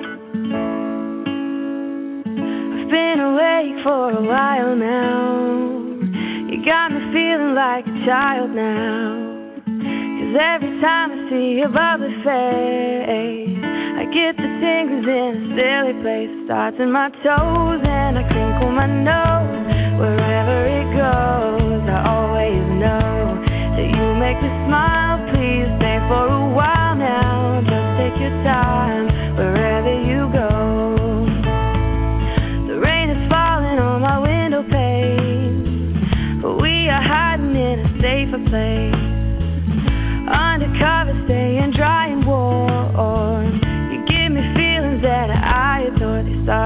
Been awake for a while now. You got me feeling like a child now. 'Cause every time I see your bubbly face, I get the tingles in a silly place. Starts in my toes and I crinkle my nose. Wherever it goes, I always know that you make me smile. Please stay for a while now. Just take your time wherever you go.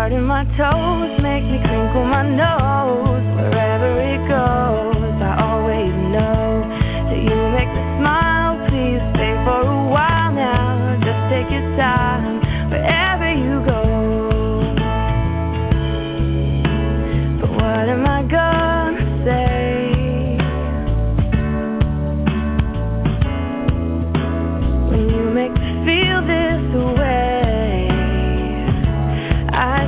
heart in my toes makes me crinkle my nose. Wherever it goes, I always know that you make me smile. Please stay for a while now. Just take your time wherever you go. But what am I gonna say when you make me feel this way? I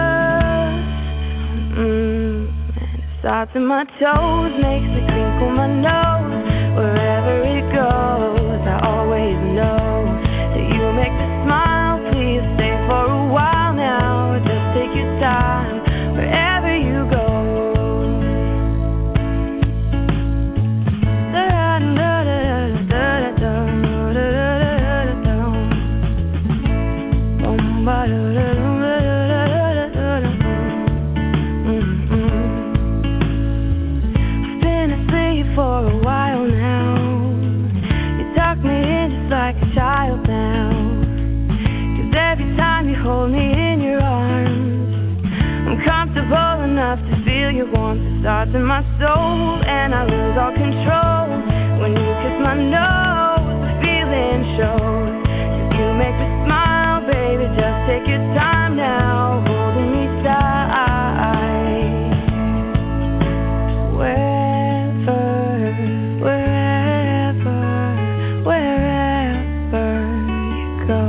just, mm, and it starts in my toes, makes me crinkle my nose. Wherever it goes, I always know that you make me smile. Please stay for a while now. Just take your time wherever you go. I've been asleep for a while now. You tuck me in just like a child now. 'Cause every time you hold me in your arms, I'm comfortable enough to feel your warmth. It starts in my soul and I lose all control. When you kiss my nose, the feeling shows. 'Cause you make me smile, baby, just take your time now, holding me tight. Wherever, wherever, wherever you go.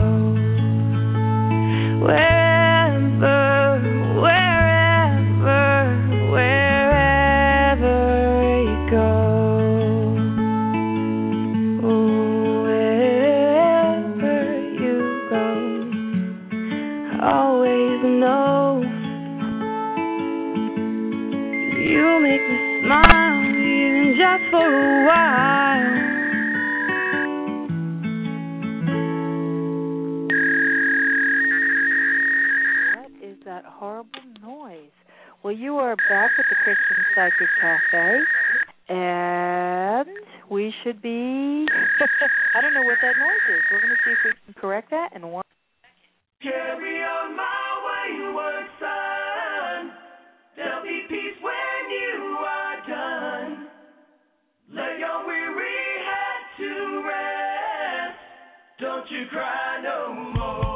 Wherever, wherever, wherever you go. Wherever you go, I always know you make me smile, even just for a while. What is that horrible noise? Well, you are back at the Christian Psychic Cafe, and we should be, I don't know what that noise is. We're going to see if we can correct that in one. Carry on my wayward son. There'll be peace when you are done. Lay your weary head to rest. Don't you cry no more.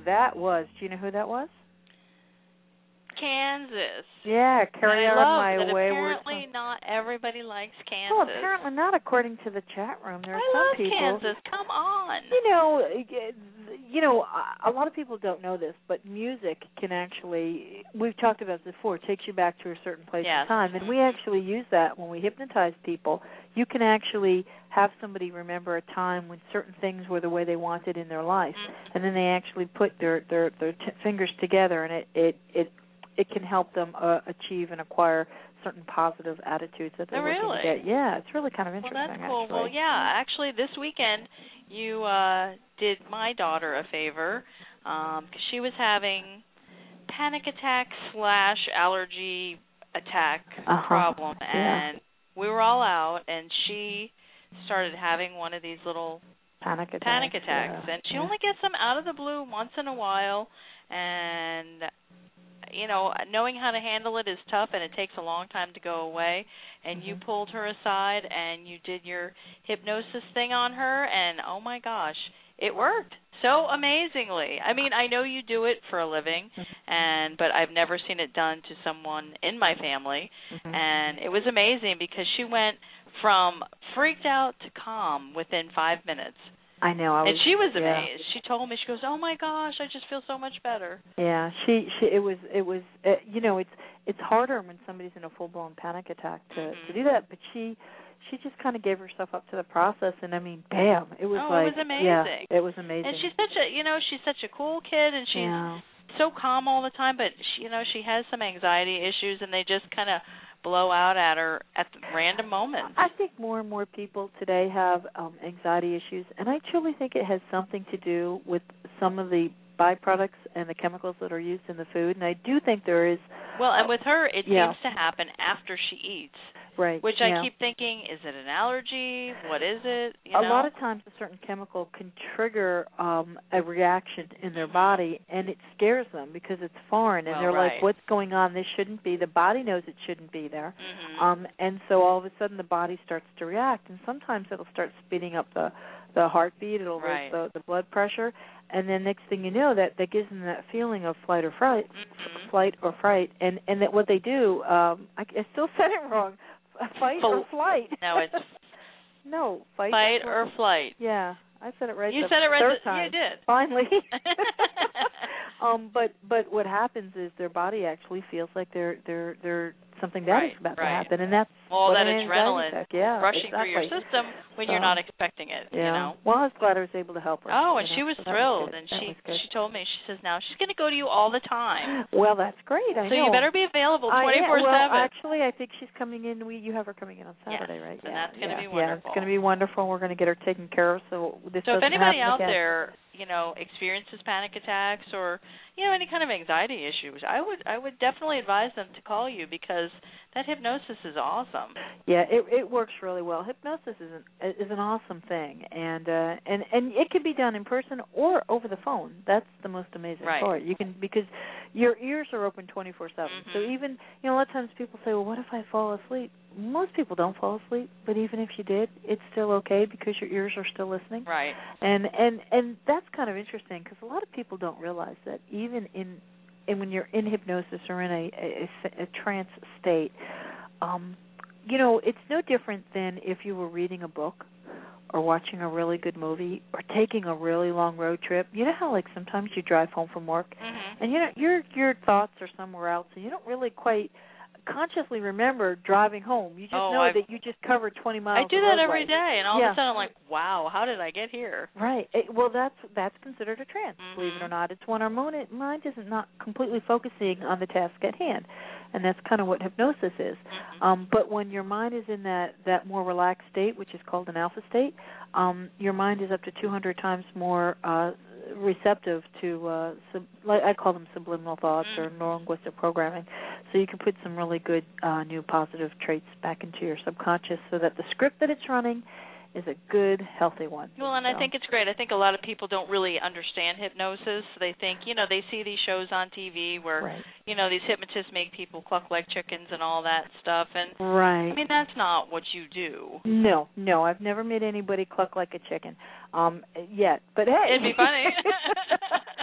that was. Do you know who that was? Kansas. Yeah, Carry and On I My love that Wayward apparently not everybody likes Kansas. Well, apparently not, according to the chat room. There are I some love people. Kansas. Come on. You know, you know, a lot of people don't know this, but music can actually, we've talked about this before, it takes you back to a certain place yes. in time, and we actually use that when we hypnotize people. You can actually have somebody remember a time when certain things were the way they wanted in their life, mm-hmm. and then they actually put their their, their t- fingers together, and it it it it can help them uh, achieve and acquire certain positive attitudes that they're oh, looking really? to get. Yeah, it's really kind of interesting. Well, that's cool. Actually. Well, yeah, actually, this weekend you uh, did my daughter a favor because um, she was having panic attack slash allergy attack uh-huh. problem, yeah. and we were all out, and she started having one of these little panic attacks, panic attacks yeah. and she yeah. only gets them out of the blue once in a while, and you know, knowing how to handle it is tough, and it takes a long time to go away. And mm-hmm. you pulled her aside, and you did your hypnosis thing on her, and oh my gosh, it worked so amazingly. I mean, I know you do it for a living, and but I've never seen it done to someone in my family, mm-hmm. and it was amazing because she went from freaked out to calm within five minutes. I know. I was, and she was yeah. amazed. She told me, she goes, "Oh my gosh, I just feel so much better." Yeah, she, she it was, it was, uh, you know, it's it's harder when somebody's in a full blown panic attack to mm-hmm. to do that. But she, she just kind of gave herself up to the process, and I mean, bam, it was oh, like, it was amazing. Yeah, it was amazing. And she's such a, you know, she's such a cool kid, and she's yeah. so calm all the time. But she, you know, she has some anxiety issues, and they just kind of blow out at her at the random moments. I think more and more people today have um, anxiety issues, and I truly think it has something to do with some of the byproducts and the chemicals that are used in the food. And I do think there is. Well, and with her, it yeah. seems to happen after she eats. Right. Which yeah. I keep thinking, is it an allergy? What is it? You a know? lot of times a certain chemical can trigger um, a reaction in their body, and it scares them because it's foreign, and well, they're right. like, what's going on? This shouldn't be. The body knows it shouldn't be there. Mm-hmm. Um, and so all of a sudden the body starts to react, and sometimes it'll start speeding up the, the heartbeat. It'll right. raise the, the blood pressure, and then next thing you know, that, that gives them that feeling of flight or fright, mm-hmm. flight or fright. And, and that what they do, um, I, I still said it wrong, fight Fl- or flight. No, it's no, fight, fight or, or flight. Yeah, I said it right. You the said it right. Third the, time. You did. Finally. um, but but what happens is their body actually feels like they're they're they're something bad right, is about right. to happen, and that's all what that an adrenaline attack. Yeah, rushing exactly. through your system when so, you're not expecting it. Yeah. You know. Well, I was glad I was able to help her. Oh, and you know, she was so thrilled, was and that she she good. told me, she says now she's going to go to you all the time. Well, that's great. I so know. you better be available I, twenty-four seven. yeah, well, actually, I think she's coming in. We you have her coming in on Saturday, yes, right? And yeah, that's going to yeah, be wonderful. Yeah, it's going to be wonderful. We're going to get her taken care of. So this So if doesn't anybody happen out again. there, you know, experiences panic attacks or you know any kind of anxiety issues, I would I would definitely advise them to call you because that hypnosis is awesome. Yeah, it it works really well. Hypnosis is an is an awesome thing, and uh, and and it can be done in person or over the phone. That's the most amazing right. part. You can because your ears are open twenty-four seven. Mm-hmm. So even you know a lot of times people say, well, what if I fall asleep? Most people don't fall asleep, but even if you did, it's still okay because your ears are still listening. Right. And and and that's kind of interesting because a lot of people don't realize that even in and when you're in hypnosis or in a, a, a trance state, um, you know, it's no different than if you were reading a book or watching a really good movie or taking a really long road trip. You know how, like, sometimes you drive home from work mm-hmm. and you know your your thoughts are somewhere else, and you don't really quite consciously remember driving home. You just oh, know I've, that you just covered twenty miles. I do of that roadway. every day, and all yeah. of a sudden I'm like, wow, how did I get here? Right. It, well, that's that's considered a trance, mm-hmm. believe it or not. It's when our mind, mind isn't not completely focusing on the task at hand, and that's kind of what hypnosis is. Mm-hmm. Um, but when your mind is in that, that more relaxed state, which is called an alpha state, um, your mind is up to two hundred times more uh, receptive to, uh, sub, like I call them subliminal thoughts mm-hmm. or neurolinguistic programming. So you can put some really good uh, new positive traits back into your subconscious so that the script that it's running is a good, healthy one. Well, and so. I think it's great. I think a lot of people don't really understand hypnosis. They think, you know, they see these shows on T V where, right. you know, these hypnotists make people cluck like chickens and all that stuff. And right. I mean, that's not what you do. No, no, I've never made anybody cluck like a chicken um, yet. But hey, it'd be funny. But hey,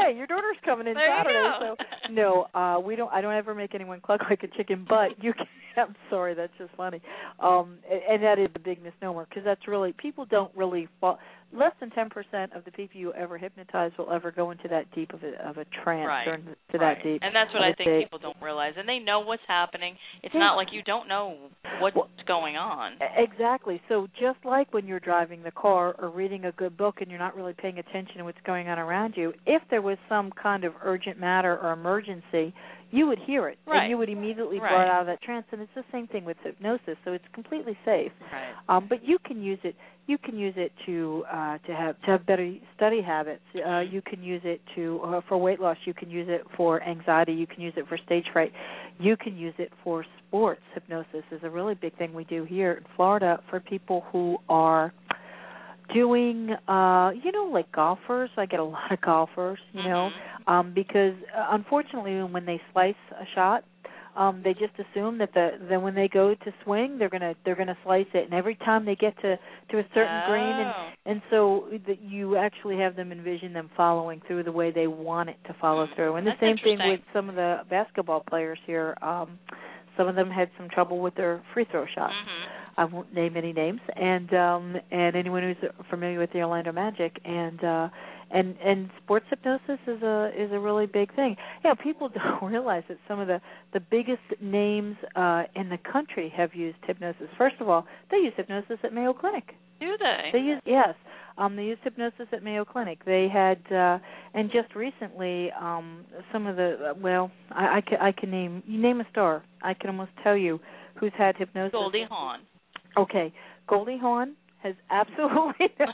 hey, your daughter's coming in there Saturday. You go. So no, uh, we don't. I don't ever make anyone cluck like a chicken. But you can. I'm sorry, that's just funny. Um, and, and that is a big misnomer because that's really people don't really fall. Less than ten percent of the people you ever hypnotize will ever go into that deep of a, of a trance right. or into right. that deep. And that's what I think state. people don't realize. And they know what's happening. It's yeah. not like you don't know what's well, going on. Exactly. So just like when you're driving the car or reading a good book and you're not really paying attention to what's going on around you, if there was some kind of urgent matter or emergency, you would hear it, right. and you would immediately right. brought out of that trance. And it's the same thing with hypnosis, so it's completely safe. Right. Um, but you can use it. You can use it to uh, to have to have better study habits. Uh, you can use it to uh, for weight loss. You can use it for anxiety. You can use it for stage fright. You can use it for sports. Hypnosis is a really big thing we do here in Florida for people who are doing, uh, you know, like golfers. I get a lot of golfers, you mm-hmm. know, um, because uh, unfortunately when they slice a shot, um, they just assume that the then when they go to swing, they're gonna they're gonna slice it, and every time they get to, to a certain oh. green, and and so that you actually have them envision them following through the way they want it to follow through. And the That's same thing with interesting. some of the basketball players here. Um, some of them had some trouble with their free throw shots. Mm-hmm. I won't name any names, and um, and anyone who's familiar with the Orlando Magic, and uh, and and sports hypnosis is a is a really big thing. Yeah, people don't realize that some of the the biggest names uh, in the country have used hypnosis. First of all, they use hypnosis at Mayo Clinic. Do they? They use yes. Um, they used hypnosis at Mayo Clinic. They had, uh, and just recently, um, some of the well, I, I, can, I can name you name a star. I can almost tell you who's had hypnosis. Goldie Hawn. Okay, Goldie Hawn has absolutely never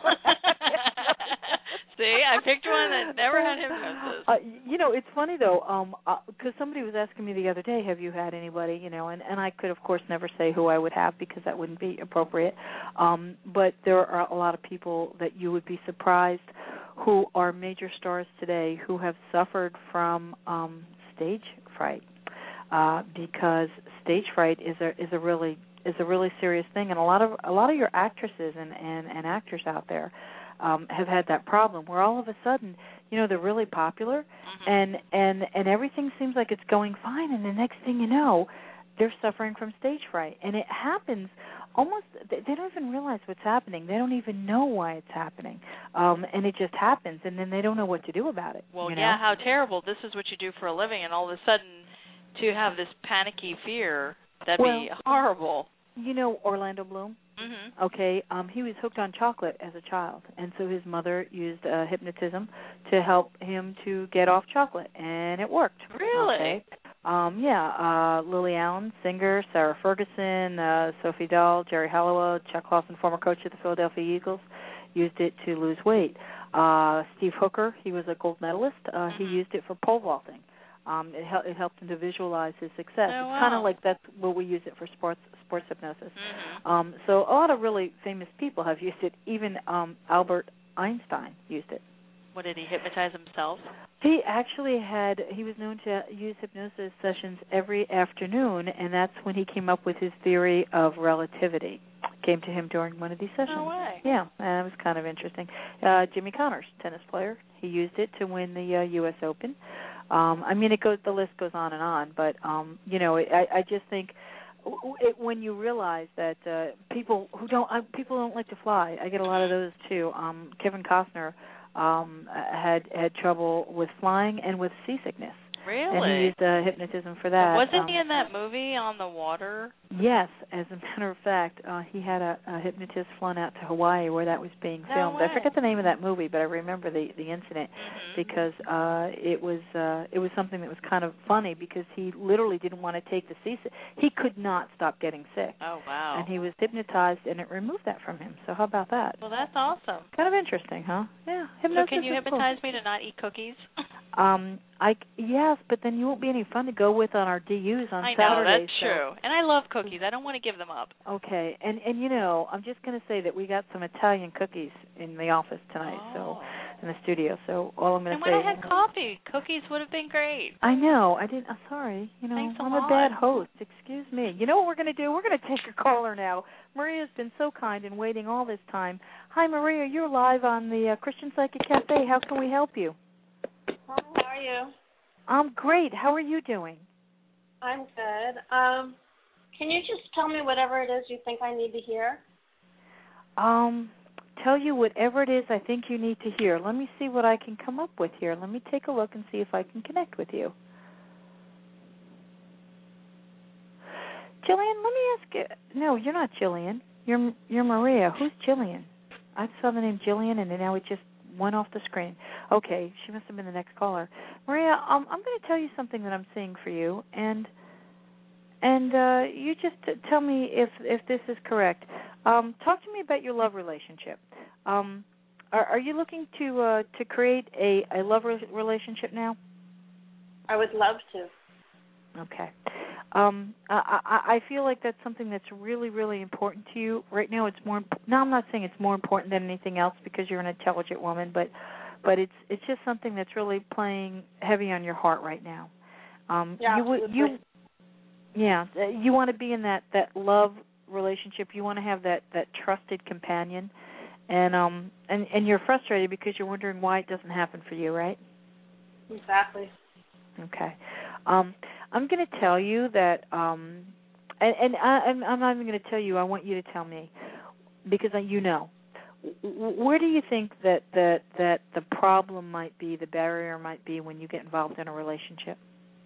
See, I picked one that never had hypnosis. Uh, you know, it's funny though, um, because uh, somebody was asking me the other day, "Have you had anybody?" You know, and, and I could, of course, never say who I would have because that wouldn't be appropriate. Um, but there are a lot of people that you would be surprised who are major stars today who have suffered from um, stage fright uh, because stage fright is a is a really is a really serious thing, and a lot of a lot of your actresses and, and, and actors out there um, have had that problem where all of a sudden, you know, they're really popular, mm-hmm. and, and and everything seems like it's going fine, and the next thing you know, they're suffering from stage fright, and it happens almost. They don't even realize what's happening. They don't even know why it's happening, um, and it just happens, and then they don't know what to do about it. Well, you know? yeah, how terrible! This is what you do for a living, and all of a sudden, to have this panicky fear, that'd well, be horrible. You know Orlando Bloom? Mm-hmm. Okay, um, he was hooked on chocolate as a child, and so his mother used uh, hypnotism to help him to get off chocolate, and it worked. Really? Okay. Um, yeah, uh, Lily Allen, singer, Sarah Ferguson, uh, Sophie Dahl, Jerry Halliwell, Chuck Lawson, former coach of the Philadelphia Eagles, used it to lose weight. Uh, Steve Hooker, he was a gold medalist. Uh, mm-hmm. He used it for pole vaulting. Um, it, hel- it helped him to visualize his success. Oh, it's wow. kind of like that's what we use it for sports sports hypnosis. Mm-hmm. Um, so a lot of really famous people have used it. Even um, Albert Einstein used it. What, did he hypnotize himself? He actually had, he was known to use hypnosis sessions every afternoon, and that's when he came up with his theory of relativity. Came to him during one of these sessions. No way. Yeah, uh, it was kind of interesting. Uh, Jimmy Connors, tennis player, he used it to win the uh, U S Open. Um, I mean, it goes. The list goes on and on, but um, you know, I, I just think it, when you realize that uh, people who don't uh, people don't like to fly. I get a lot of those too. Um, Kevin Costner um, had had trouble with flying and with seasickness. Really? And he used uh, hypnotism for that. Wasn't um, he in that movie On the Water? Yes, as a matter of fact, uh, he had a, a hypnotist flown out to Hawaii where that was being No filmed. way. I forget the name of that movie, but I remember the the incident mm-hmm. because uh, it was uh, it was something that was kind of funny because he literally didn't want to take the seasick. He could not stop getting sick. Oh, wow. And he was hypnotized, and it removed that from him. So how about that? Well, that's awesome. Kind of interesting, huh? Yeah. So Hypnosis can you is hypnotize me to not eat cookies? Cool. Um, I yes, but then you won't be any fun to go with on our D Us on I know, Saturday. that's so. true. And I love cookies. I don't want to give them up. Okay, and and you know, I'm just going to say that we got some Italian cookies in the office tonight, Oh. so in the studio. So all I'm going And to when say. I had coffee, cookies would have been great. I know. I didn't. I'm sorry. You know, Thanks a I'm lot. a bad host. Excuse me. You know what we're going to do? We're going to take a caller now. Maria's been so kind and waiting all this time. Hi, Maria. You're live on the uh, Christian Psychic Cafe. How can we help you? Hi. you? I'm great. How are you doing? I'm good. Um, can you just tell me whatever it is you think I need to hear? Um, tell you whatever it is I think you need to hear. Let me see what I can come up with here. Let me take a look and see if I can connect with you. Jillian, let me ask you. No, you're not Jillian. You're you're Maria. Who's Jillian? I saw the name Jillian, and now it just went off the screen. Okay, she must have been the next caller. Maria, um, I'm going to tell you something that I'm seeing for you, and and uh, you just t- tell me if if this is correct. Um, talk to me about your love relationship. Um, are, are you looking to uh, to create a, a love re- relationship now? I would love to. Okay. Um, I, I, I feel like that's something that's really, really important to you. Right now it's more, no, I'm not saying it's more important than anything else because you're an intelligent woman, but but it's it's just something that's really playing heavy on your heart right now. Um, yeah, you, you, yeah, you want to be in that, that love relationship. You want to have that, that trusted companion, and um and, and you're frustrated because you're wondering why it doesn't happen for you, right? Exactly. Okay. Um, I'm going to tell you that, um, and, and I, I'm not even going to tell you. I want you to tell me because you know. Where do you think that, that that the problem might be, the barrier might be when you get involved in a relationship?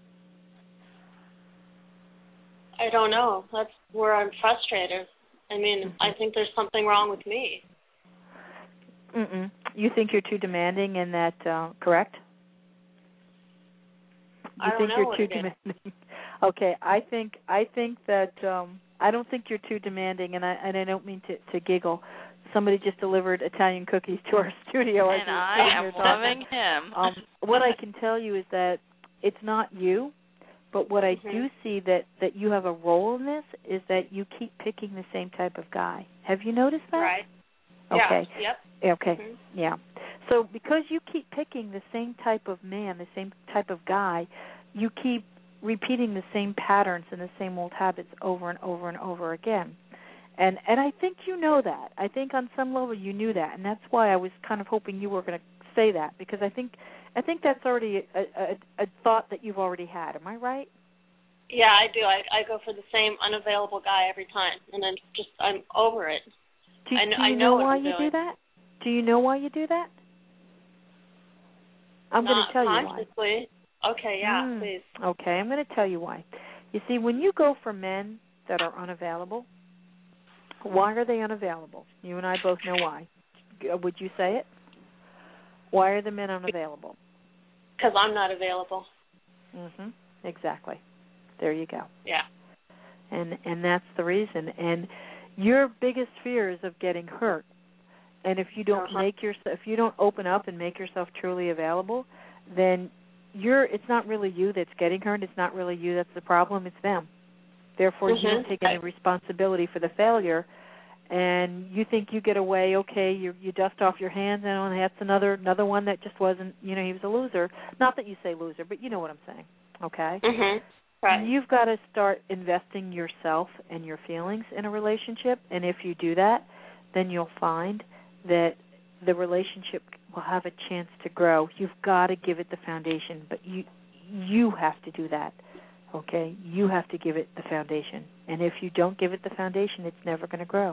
I don't know. That's where I'm frustrated. I mean, mm-hmm. I think there's something wrong with me. Mm-mm. You think you're too demanding in that, uh, correct? You I don't think know you're what too it is. demanding? Okay, I think I think that um, I don't think you're too demanding, and I and I don't mean to, to giggle. Somebody just delivered Italian cookies to our studio. And I am loving him. Um, what I can tell you is that it's not you, but what I mm-hmm. do see that, that you have a role in this is that you keep picking the same type of guy. Have you noticed that? Right. Okay. Yeah. Yep. Okay. Mm-hmm. Yeah. So because you keep picking the same type of man, the same type of guy, you keep repeating the same patterns and the same old habits over and over and over again. And and I think you know that. I think on some level you knew that, and that's why I was kind of hoping you were going to say that, because I think I think that's already a, a, a thought that you've already had. Am I right? Yeah, I do. I I go for the same unavailable guy every time, and then just I'm over it. Do, I, do you I know, know why I'm you doing. do that? Do you know why you do that? I'm going to tell you why. Not consciously. Okay, yeah, mm. please. Okay, I'm going to tell you why. You see, when you go for men that are unavailable, why are they unavailable? You and I both know why. Would you say it? Why are the men unavailable? Because I'm not available. Mhm. Exactly. There you go. Yeah. And and that's the reason. And your biggest fear is of getting hurt. And if you don't uh-huh. make yourself, if you don't open up and make yourself truly available, then you're. It's not really you that's getting hurt. It's not really you that's the problem. It's them. Therefore, mm-hmm. you don't take any responsibility for the failure, and you think you get away. Okay, you you dust off your hands, and oh, that's another another one that just wasn't. You know, he was a loser. Not that you say loser, but you know what I'm saying. Okay. Mhm. Right. You've got to start investing yourself and your feelings in a relationship, and if you do that, then you'll find that the relationship will have a chance to grow. You've got to give it the foundation, but you you have to do that. Okay? You have to give it the foundation. And if you don't give it the foundation, it's never going to grow.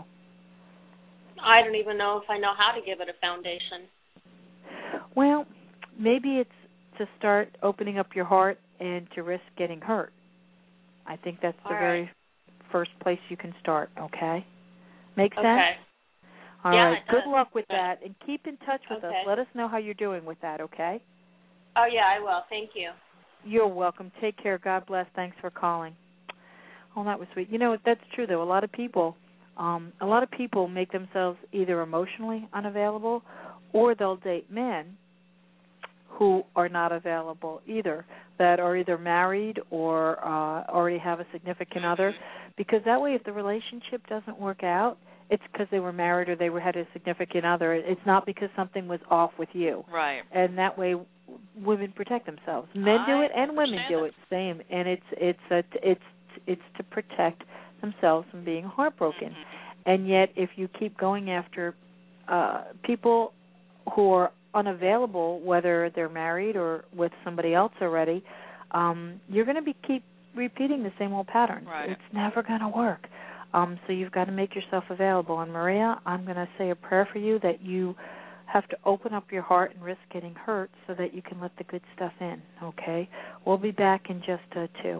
I don't even know if I know how to give it a foundation. Well, maybe it's to start opening up your heart and to risk getting hurt. I think that's All the right. very first place you can start, okay? Make sense? Okay. All yeah, right. Good does. luck with that, and keep in touch with okay. us. Let us know how you're doing with that, okay? Oh, yeah, I will. Thank you. You're welcome. Take care. God bless. Thanks for calling. Oh, that was sweet. You know, that's true, though. A lot of people, um, a lot of people make themselves either emotionally unavailable or they'll date men who are not available either, that are either married or uh, already have a significant other, because that way if the relationship doesn't work out, it's because they were married or they were, had a significant other. It's not because something was off with you. Right. And that way women protect themselves. Men I do it and women do it. it, same. And it's it's a, it's it's to protect themselves from being heartbroken. Mm-hmm. And yet if you keep going after uh, people who are unavailable, whether they're married or with somebody else already, um, you're going to be keep repeating the same old patterns. Right. It's never going to work. Um, so you've got to make yourself available. And Maria, I'm going to say a prayer for you that you have to open up your heart and risk getting hurt so that you can let the good stuff in, okay? We'll be back in just uh, two.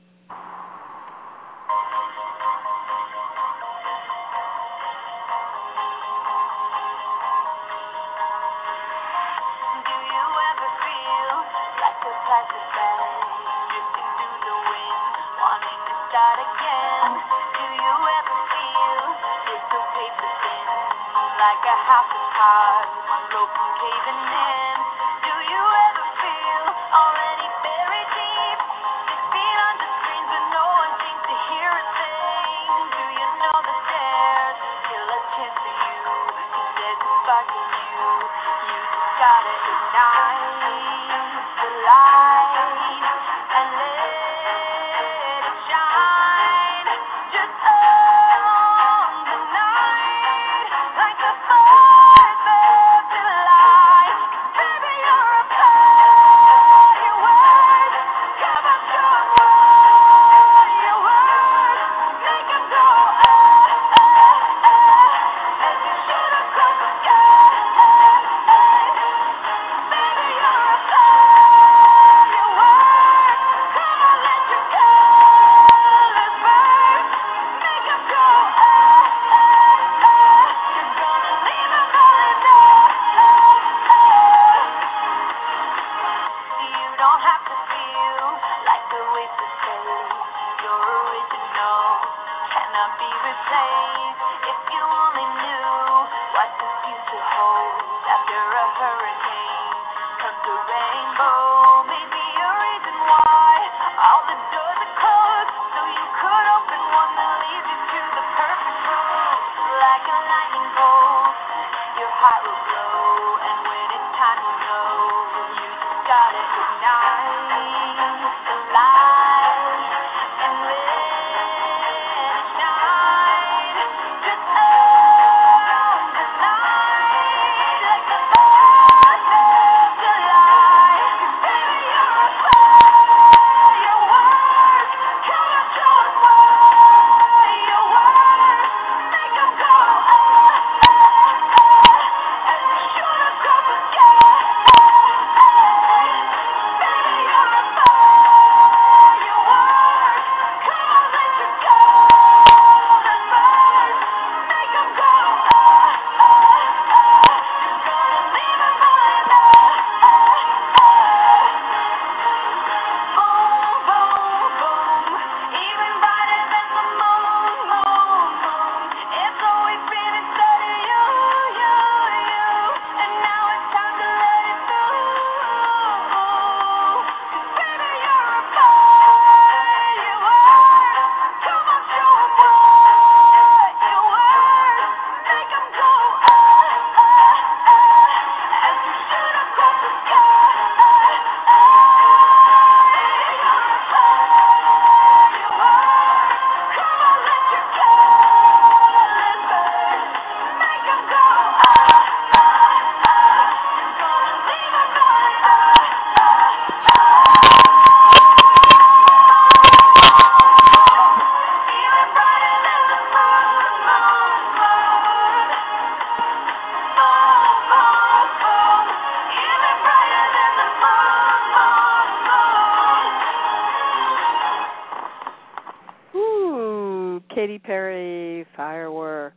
Katy Perry, Firework.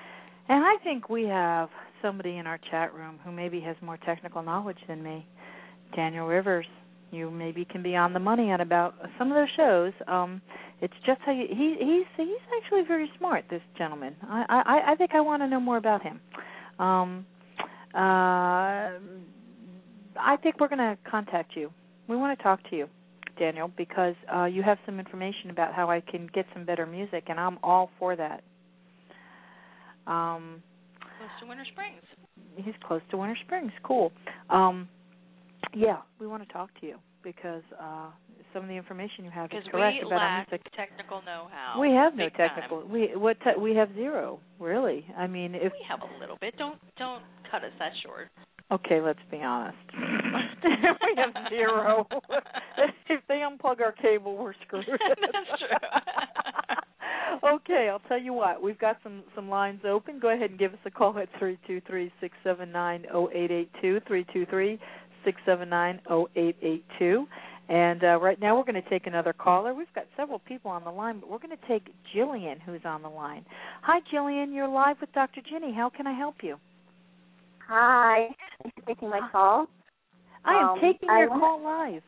And I think we have somebody in our chat room who maybe has more technical knowledge than me. Daniel Rivers, you maybe can be on the money on about some of those shows. Um, it's just how you, he, he's he's actually very smart, this gentleman. I, I, I think I want to know more about him. Um, uh, I think we're going to contact you. We want to talk to you, Daniel, because uh, you have some information about how I can get some better music, and I'm all for that. Um, close to Winter Springs. He's close to Winter Springs. Cool. Um, yeah, we want to talk to you because uh, some of the information you have is correct we about our lack music. technical know-how. We have no big technical. Time. We what te- we have zero, really. I mean, if we have a little bit, don't don't cut us that short. Okay, let's be honest. We have zero. If they unplug our cable, we're screwed. That's true. Okay, I'll tell you what. We've got some, some lines open. Go ahead and give us a call at three two three, six seven nine, zero eight eight two, three two three, six seven nine, zero eight eight two. And uh, right now we're going to take another caller. We've got several people on the line, but we're going to take Jillian, who's on the line. Hi, Jillian. You're live with Doctor Ginny. How can I help you? Hi. Thanks for taking my call. I am um, taking I your want... call live.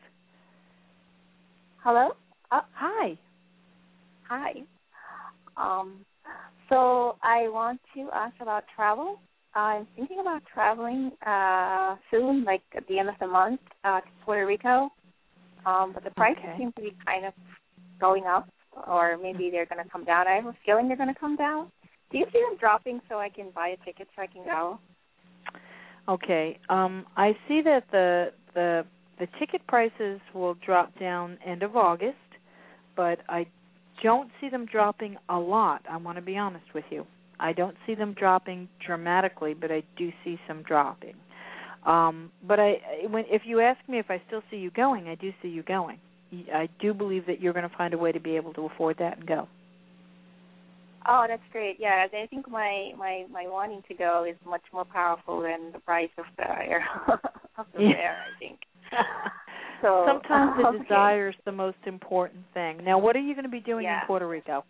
Hello? Uh, hi. Hi. Um, so I want to ask about travel. I'm thinking about traveling uh, soon, like at the end of the month, uh, to Puerto Rico. Um, but the prices okay. seem to be kind of going up, or maybe they're going to come down. I have a feeling they're going to come down. Do you see them dropping so I can buy a ticket so I can go? Okay. Um, I see that the the the ticket prices will drop down end of August, but I don't see them dropping a lot. I want to be honest with you. I don't see them dropping dramatically, but I do see some dropping. Um, but I, when if you ask me if I still see you going, I do see you going. I do believe that you're going to find a way to be able to afford that and go. Oh, that's great. Yeah, I think my, my, my wanting to go is much more powerful than the price of the air of the yeah. fare, I think. So sometimes the okay. desire is the most important thing. Now, what are you going to be doing yeah. in Puerto Rico?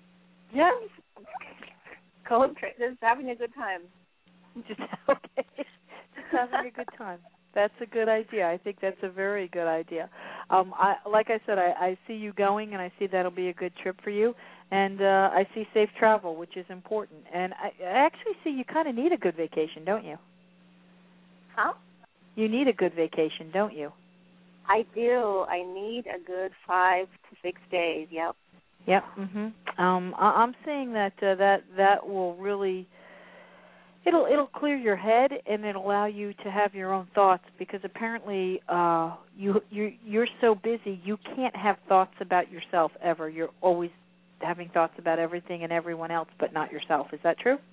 Just cold trip, just having a good time. Just okay. Just having a good time. That's a good idea. I think that's a very good idea. Um, I, like I said, I, I see you going, and I see that'll be a good trip for you. And uh, I see safe travel, which is important. And I, I actually see you kind of need a good vacation, don't you? Huh? You need a good vacation, don't you? I do. I need a good five to six days. Yep. Yep. Mhm. Um, I, I'm saying that uh, that that will really. It'll it'll clear your head and it'll allow you to have your own thoughts because apparently uh, you you you're so busy you can't have thoughts about yourself ever. You're always having thoughts about everything and everyone else, but not yourself. Is that true?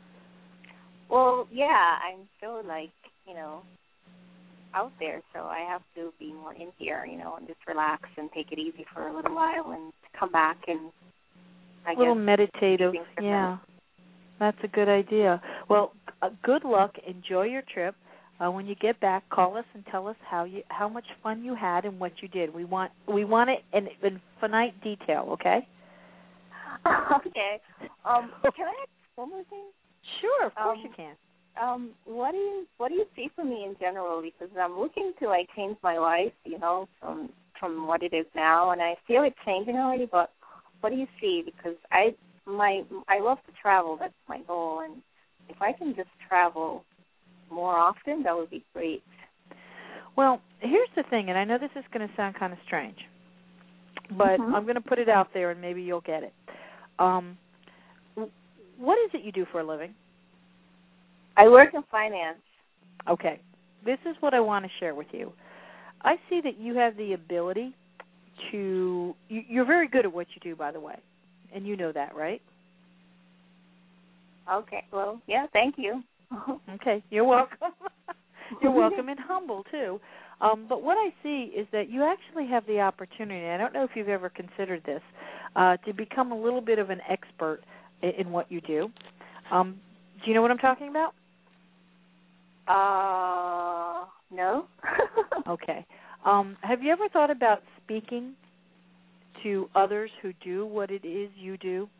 Well, yeah. I'm still like you know out there, so I have to be more in here, you know, and just relax and take it easy for a little while and come back and I a little guess, meditative. Yeah. That's a good idea. Well, uh, good luck. Enjoy your trip. Uh, when you get back, call us and tell us how you how much fun you had and what you did. We want we want it in, in finite detail. Okay. Okay. Um, can I ask one more thing? Sure, of course um, you can. Um, what do you what do you see for me in general? Because I'm looking to like change my life, you know, from from what it is now, and I feel it changing already. But what do you see? Because I my I love to travel. That's my goal, and if I can just travel more often, that would be great. Well, here's the thing, and I know this is going to sound kind of strange, but mm-hmm. I'm going to put it out there, and maybe you'll get it. Um, what is it you do for a living? I work in finance. Okay. This is what I want to share with you. I see that you have the ability to, you, you're very good at what you do, by the way, and you know that, right? Okay. Well, yeah, thank you. Okay. You're welcome. You're welcome and humble, too. Um, but what I see is that you actually have the opportunity, I don't know if you've ever considered this, uh, to become a little bit of an expert in, in what you do. Um, do you know what I'm talking about? Uh, no. Okay. Um, have you ever thought about speaking to others who do what it is you do?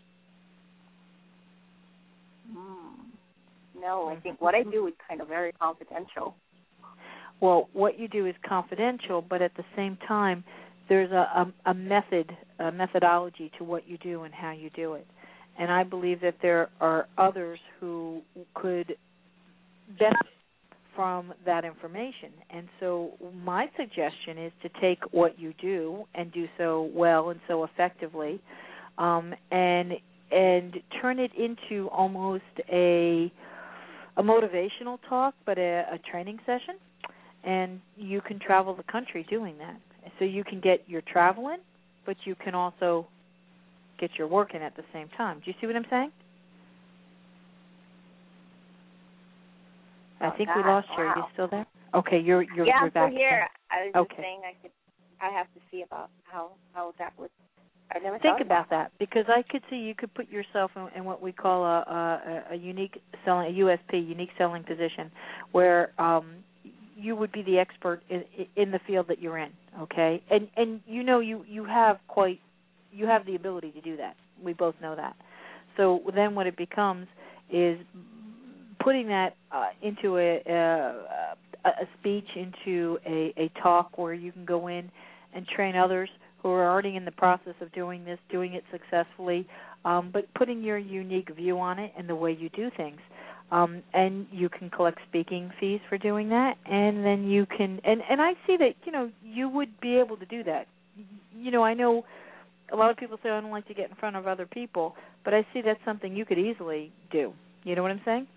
Mm, no, I think what I do is kind of very confidential. Well, what you do is confidential, but at the same time, there's a, a, a method, a methodology to what you do and how you do it. And I believe that there are others who could benefit from that information. And so my suggestion is to take what you do and do so well and so effectively um, and and turn it into almost a a motivational talk, but a, a training session. And you can travel the country doing that. So you can get your travel in, but you can also get your work in at the same time. Do you see what I'm saying? I think oh, we God, lost you. wow. Are you still there? Okay, you're you're, yeah, you're back. I'm still here. I was okay. just saying I could. I have to see about how how that would. I never think thought about that because I could see you could put yourself in, in what we call a, a, a unique selling, a U S P, unique selling position, where um, you would be the expert in, in the field that you're in. Okay, and and you know you you have quite you have the ability to do that. We both know that. So then what it becomes is putting that uh, into a, a a speech, into a, a talk where you can go in and train others who are already in the process of doing this, doing it successfully, um, but putting your unique view on it and the way you do things. Um, and you can collect speaking fees for doing that, and then you can, and, and I see that, you know, you would be able to do that. You know, I know a lot of people say, I don't like to get in front of other people, but I see that's something you could easily do. You know what I'm saying?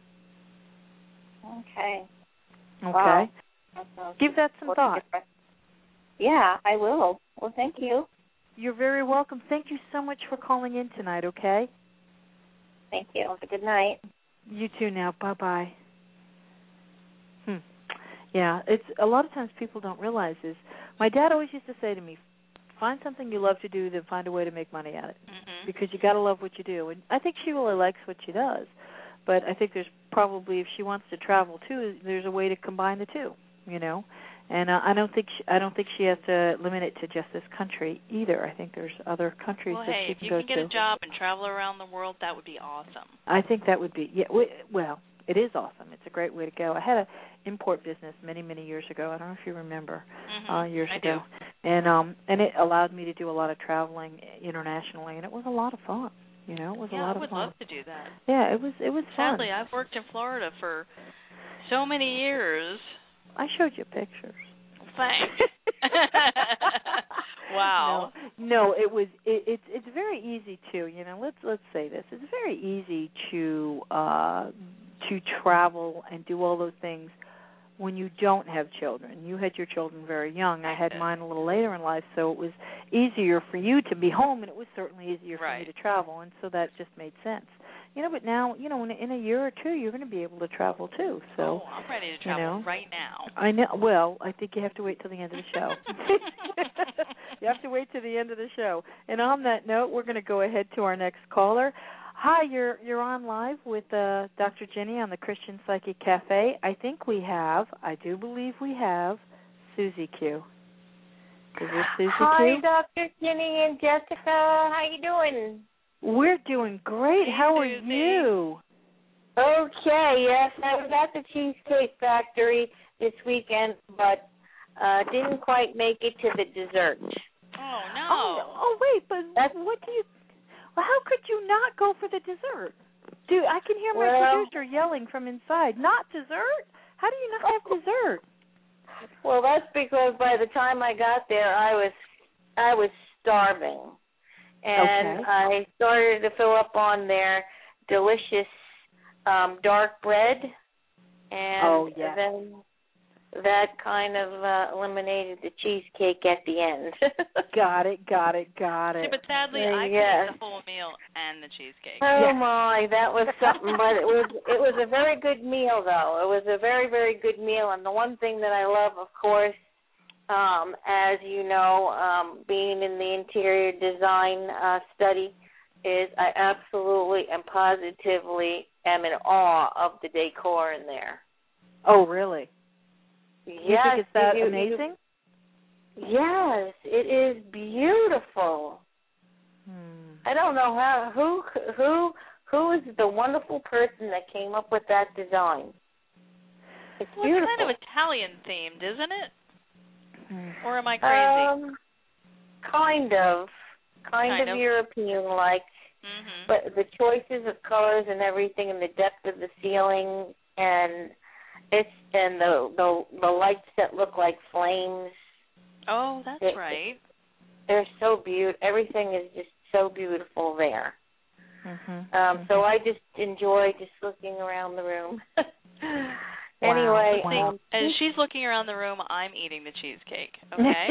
Okay. Okay. Wow. Give that some thought. Yeah, I will. Well, thank you. You're very welcome. Thank you so much for calling in tonight, okay? Thank you. Have a good night. You too now. Bye-bye. Hmm. Yeah, it's a lot of times people don't realize this. My dad always used to say to me, find something you love to do, then find a way to make money at it. Mm-hmm. Because you got to love what you do. And I think she really likes what she does. But I think there's probably, if she wants to travel too, there's a way to combine the two, you know. And uh, I don't think she, I don't think she has to limit it to just this country either. I think there's other countries well, that hey, she can go to. go Well, hey, if you can to. get a job and travel around the world, that would be awesome. I think that would be, yeah. We, well, it is awesome. It's a great way to go. I had an import business many, many years ago. I don't know if you remember, mm-hmm. uh, years I ago. Do. And um, and it allowed me to do a lot of traveling internationally, and it was a lot of fun. You know, it was yeah, a lot I would of fun. love to do that. Yeah, it was. It was fun. Sadly, I've worked in Florida for so many years. I showed you pictures. Thanks. Wow. No, no, it was. It, it's it's very easy to. You know, let's let's say this. It's very easy to uh, to travel and do all those things when you don't have children. You had your children very young. I had mine a little later in life, so it was easier for you to be home, and it was certainly easier for right. me to travel, and so that just made sense. You know, but now, you know, in, in a year or two, you're going to be able to travel too. So, oh, I'm ready to travel you know, right now. I know. Well, I think you have to wait till the end of the show. You have to wait till the end of the show. And on that note, we're going to go ahead to our next caller. Hi, you're you're on live with uh, Doctor Jenny on the Christian Psychic Cafe. I think we have, I do believe we have, Susie Q. Is this Susie Hi, Q? Hi, Doctor Jenny and Jessica. How you doing? We're doing great. Hey, How are Susie. you? Okay, yes, I was at the Cheesecake Factory this weekend, but uh, didn't quite make it to the dessert. Oh, no. Oh, oh wait, but That's, what do you... Well, how could you not go for the dessert? Dude, I can hear my well, producer yelling from inside. Not dessert? How do you not have dessert? Well, that's because by the time I got there, I was I was starving. And okay. I started to fill up on their delicious um, dark bread, and oh, yes. then that kind of uh, eliminated the cheesecake at the end. Got it, got it, got it. Yeah, but sadly, Uh, I could yes. eat the whole meal and the cheesecake. Oh Yeah. my, that was something. But it was it was a very good meal, though. It was a very very good meal, and the one thing that I love, of course, um, as you know, um, being in the interior design uh, study, is I absolutely and positively am in awe of the decor in there. Oh, really? Yes, you think it's that you, amazing? You, yes, it is beautiful. Hmm. I don't know how who who who is the wonderful person that came up with that design. It's well, beautiful. it's kind of Italian themed, isn't it? Hmm. Or am I crazy? Um, kind of, kind, Kind of, of. European-like, Mm-hmm. but the choices of colors and everything, and the depth of the ceiling, and it's and the the, the lights that look like flames. Oh, that's it, right. They're so beautiful. Everything is just so beautiful there. Mm-hmm. Um, mm-hmm. So I just enjoy just looking around the room. Wow. Anyway, See, um, as she's looking around the room, I'm eating the cheesecake. Okay.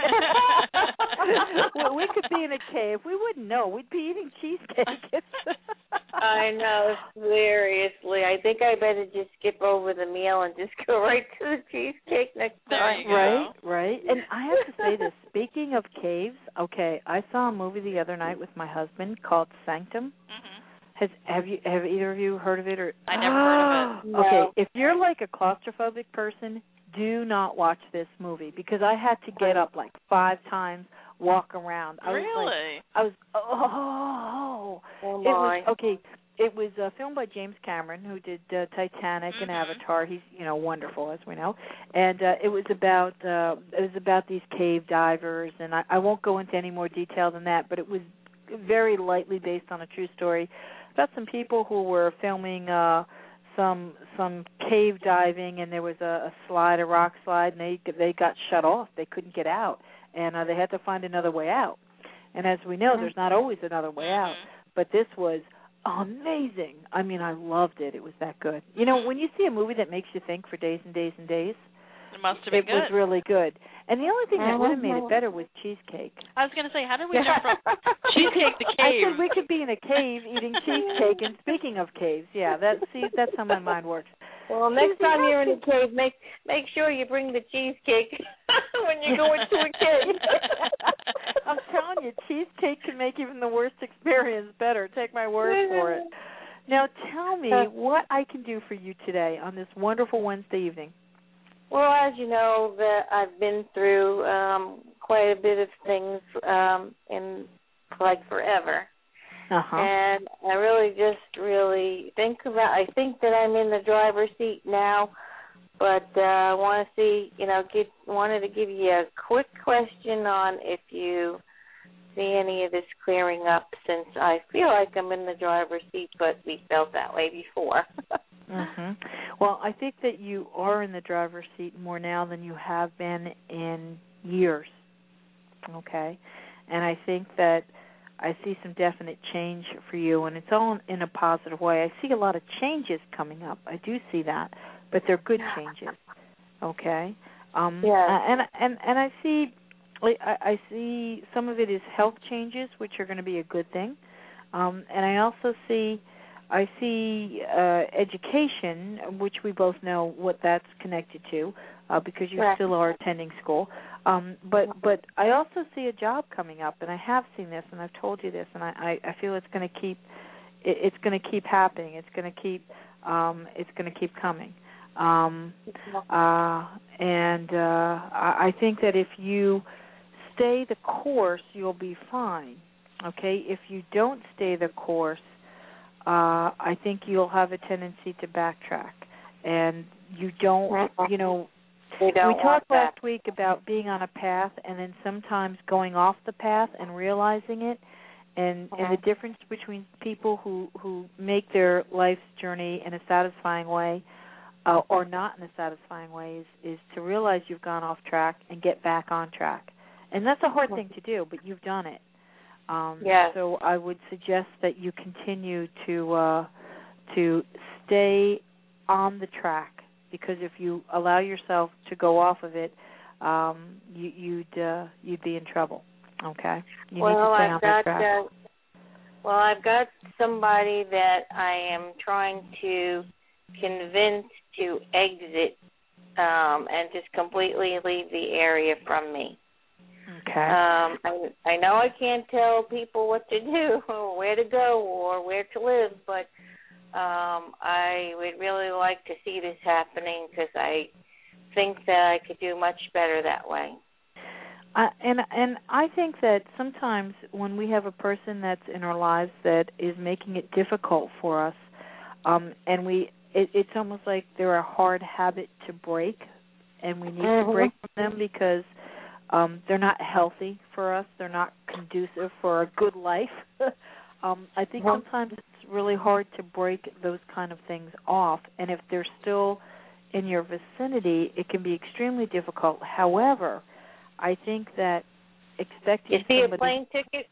Well, we could be in a cave. We wouldn't know. We'd be eating cheesecake. I know, seriously. I think think I better just skip over the meal and just go right to the cheesecake next time. Right, right. And I have to say this. Speaking of caves, okay, I saw a movie the other night with my husband called Sanctum. Mm-hmm. Has have you have either of you heard of it? Or I never heard of it. No. Okay, if you're like a claustrophobic person, do not watch this movie because I had to get up like five times, walk around. I really? Was like, I was oh, oh it my. was okay. It was a film by James Cameron, who did uh, Titanic mm-hmm. and Avatar. He's, you know, wonderful, as we know. And uh, it was about uh, it was about these cave divers, and I, I won't go into any more detail than that. But it was very lightly based on a true story about some people who were filming uh, some some cave diving, and there was a, a slide, a rock slide, and they they got shut off. They couldn't get out, and uh, they had to find another way out. And as we know, there's not always another way out. But this was amazing. I mean, I loved it. It was that good. You know, when you see a movie that makes you think for days and days and days, it must have been it good. was really good. And the only thing that would have made it better was cheesecake. I was going to say, how did we jump from cheesecake to I cave? said we could be in a cave eating cheesecake. And speaking of caves, yeah, that see, that's how my mind works. Well, next time you're in a cave, make make sure you bring the cheesecake when you go into a cave. I'm telling you, cheesecake can make even the worst experience better. Take my word for it. Now, tell me what I can do for you today on this wonderful Wednesday evening. Well, as you know, that I've been through um, quite a bit of things um, in like forever. Uh-huh. And I really just really think about, I think that I'm in the driver's seat now, but uh, I want to see, you know, give, wanted to give you a quick question on if you see any of this clearing up, since I feel like I'm in the driver's seat, but we felt that way before. Mm-hmm. Well, I think that you are in the driver's seat more now than you have been in years, okay? And I think that I see some definite change for you, and it's all in a positive way. I see a lot of changes coming up. I do see that, but they're good changes, okay? Um, yeah. And and and I see, I, I see some of it is health changes, which are going to be a good thing, um, and I also see. I see uh, education, which we both know what that's connected to, uh, because you yeah. still are attending school. Um, but but I also see a job coming up, and I have seen this, and I've told you this, and I, I feel it's going to keep it, it's going to keep happening. It's going to keep um, it's going to keep coming. Um, uh, and uh, I, I think that if you stay the course, you'll be fine. Okay, if you don't stay the course, Uh, I think you'll have a tendency to backtrack, and you don't, you know, we, don't we talked that. last week about being on a path and then sometimes going off the path and realizing it, and, uh-huh. and the difference between people who, who make their life's journey in a satisfying way uh, or not in a satisfying way is, is to realize you've gone off track and get back on track. And that's a hard thing to do, but you've done it. Um, yes. So I would suggest that you continue to uh, to stay on the track, because if you allow yourself to go off of it, um, you, you'd uh, you'd be in trouble. Okay. You well, need to stay I've on got the track. uh, well, I've got somebody that I am trying to convince to exit um, and just completely leave the area from me. Okay. Um, I, I know I can't tell people what to do or where to go or where to live, but um, I would really like to see this happening, because I think that I could do much better that way. Uh, and and I think that sometimes when we have a person that's in our lives that is making it difficult for us, um, and we it, it's almost like they're a hard habit to break, and we need mm-hmm. to break from them because um, they're not healthy for us. They're not conducive for a good life. um, I think mm-hmm. sometimes it's really hard to break those kind of things off, and if they're still in your vicinity, it can be extremely difficult. However, I think that expecting you see somebody... a plane ticket?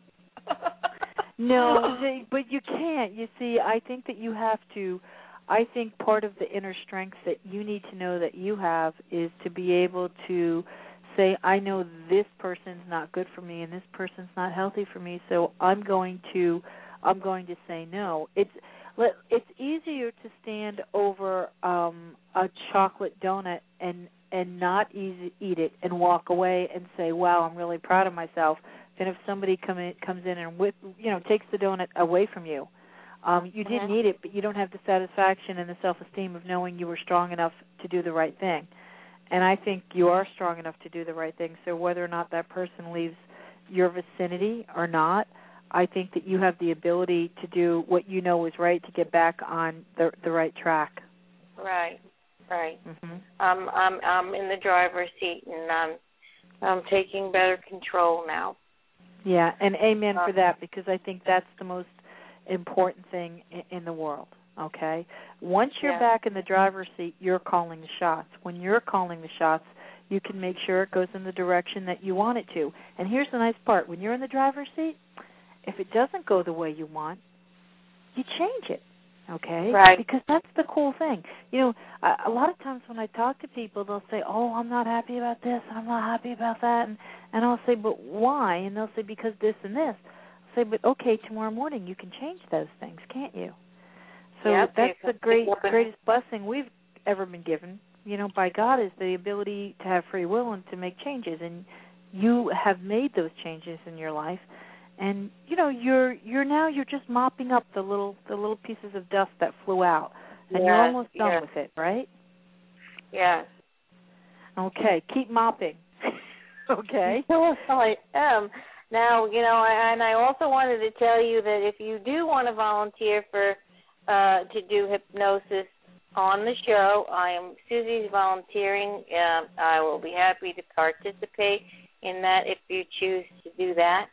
No, they, but you can't. You see, I think that you have to, I think part of the inner strength that you need to know that you have is to be able to say, I know this person's not good for me and this person's not healthy for me, so I'm going to, I'm going to say no. It's, let, it's easier to stand over um, a chocolate donut and and not easy, eat it and walk away and say, "Wow, I'm really proud of myself." Than if somebody come in, comes in and whip, you know takes the donut away from you. Um, you didn't Mhm. eat it, but you don't have the satisfaction and the self-esteem of knowing you were strong enough to do the right thing. And I think you are strong enough to do the right thing. So whether or not that person leaves your vicinity or not, I think that you have the ability to do what you know is right to get back on the the right track. Right, right. Mm-hmm. Um, I'm I'm in the driver's seat, and I'm I'm taking better control now. Yeah, and amen Um, for that, because I think that's the most important thing in, in the world. Okay, once you're yeah. back in the driver's seat, you're calling the shots. When you're calling the shots, you can make sure it goes in the direction that you want it to. And here's the nice part: when you're in the driver's seat, if it doesn't go the way you want, you change it. Okay, right? Because that's the cool thing. You know, a, a lot of times when I talk to people, they'll say, "Oh, I'm not happy about this. I'm not happy about that," and and I'll say, "But why?" And they'll say, "Because this and this." I'll say, "But okay, tomorrow morning you can change those things, can't you?" So yep, that's the great, open. greatest blessing we've ever been given, you know, by God, is the ability to have free will and to make changes. And you have made those changes in your life, and you know, you're you're now you're just mopping up the little the little pieces of dust that flew out, and yes, you're almost done yes. with it, right? Yes. Okay, keep mopping. Okay. I am. Now, you know, I, and I also wanted to tell you that if you do want to volunteer for uh, to do hypnosis on the show, I am Susie's volunteering. Uh, I will be happy to participate in that if you choose to do that.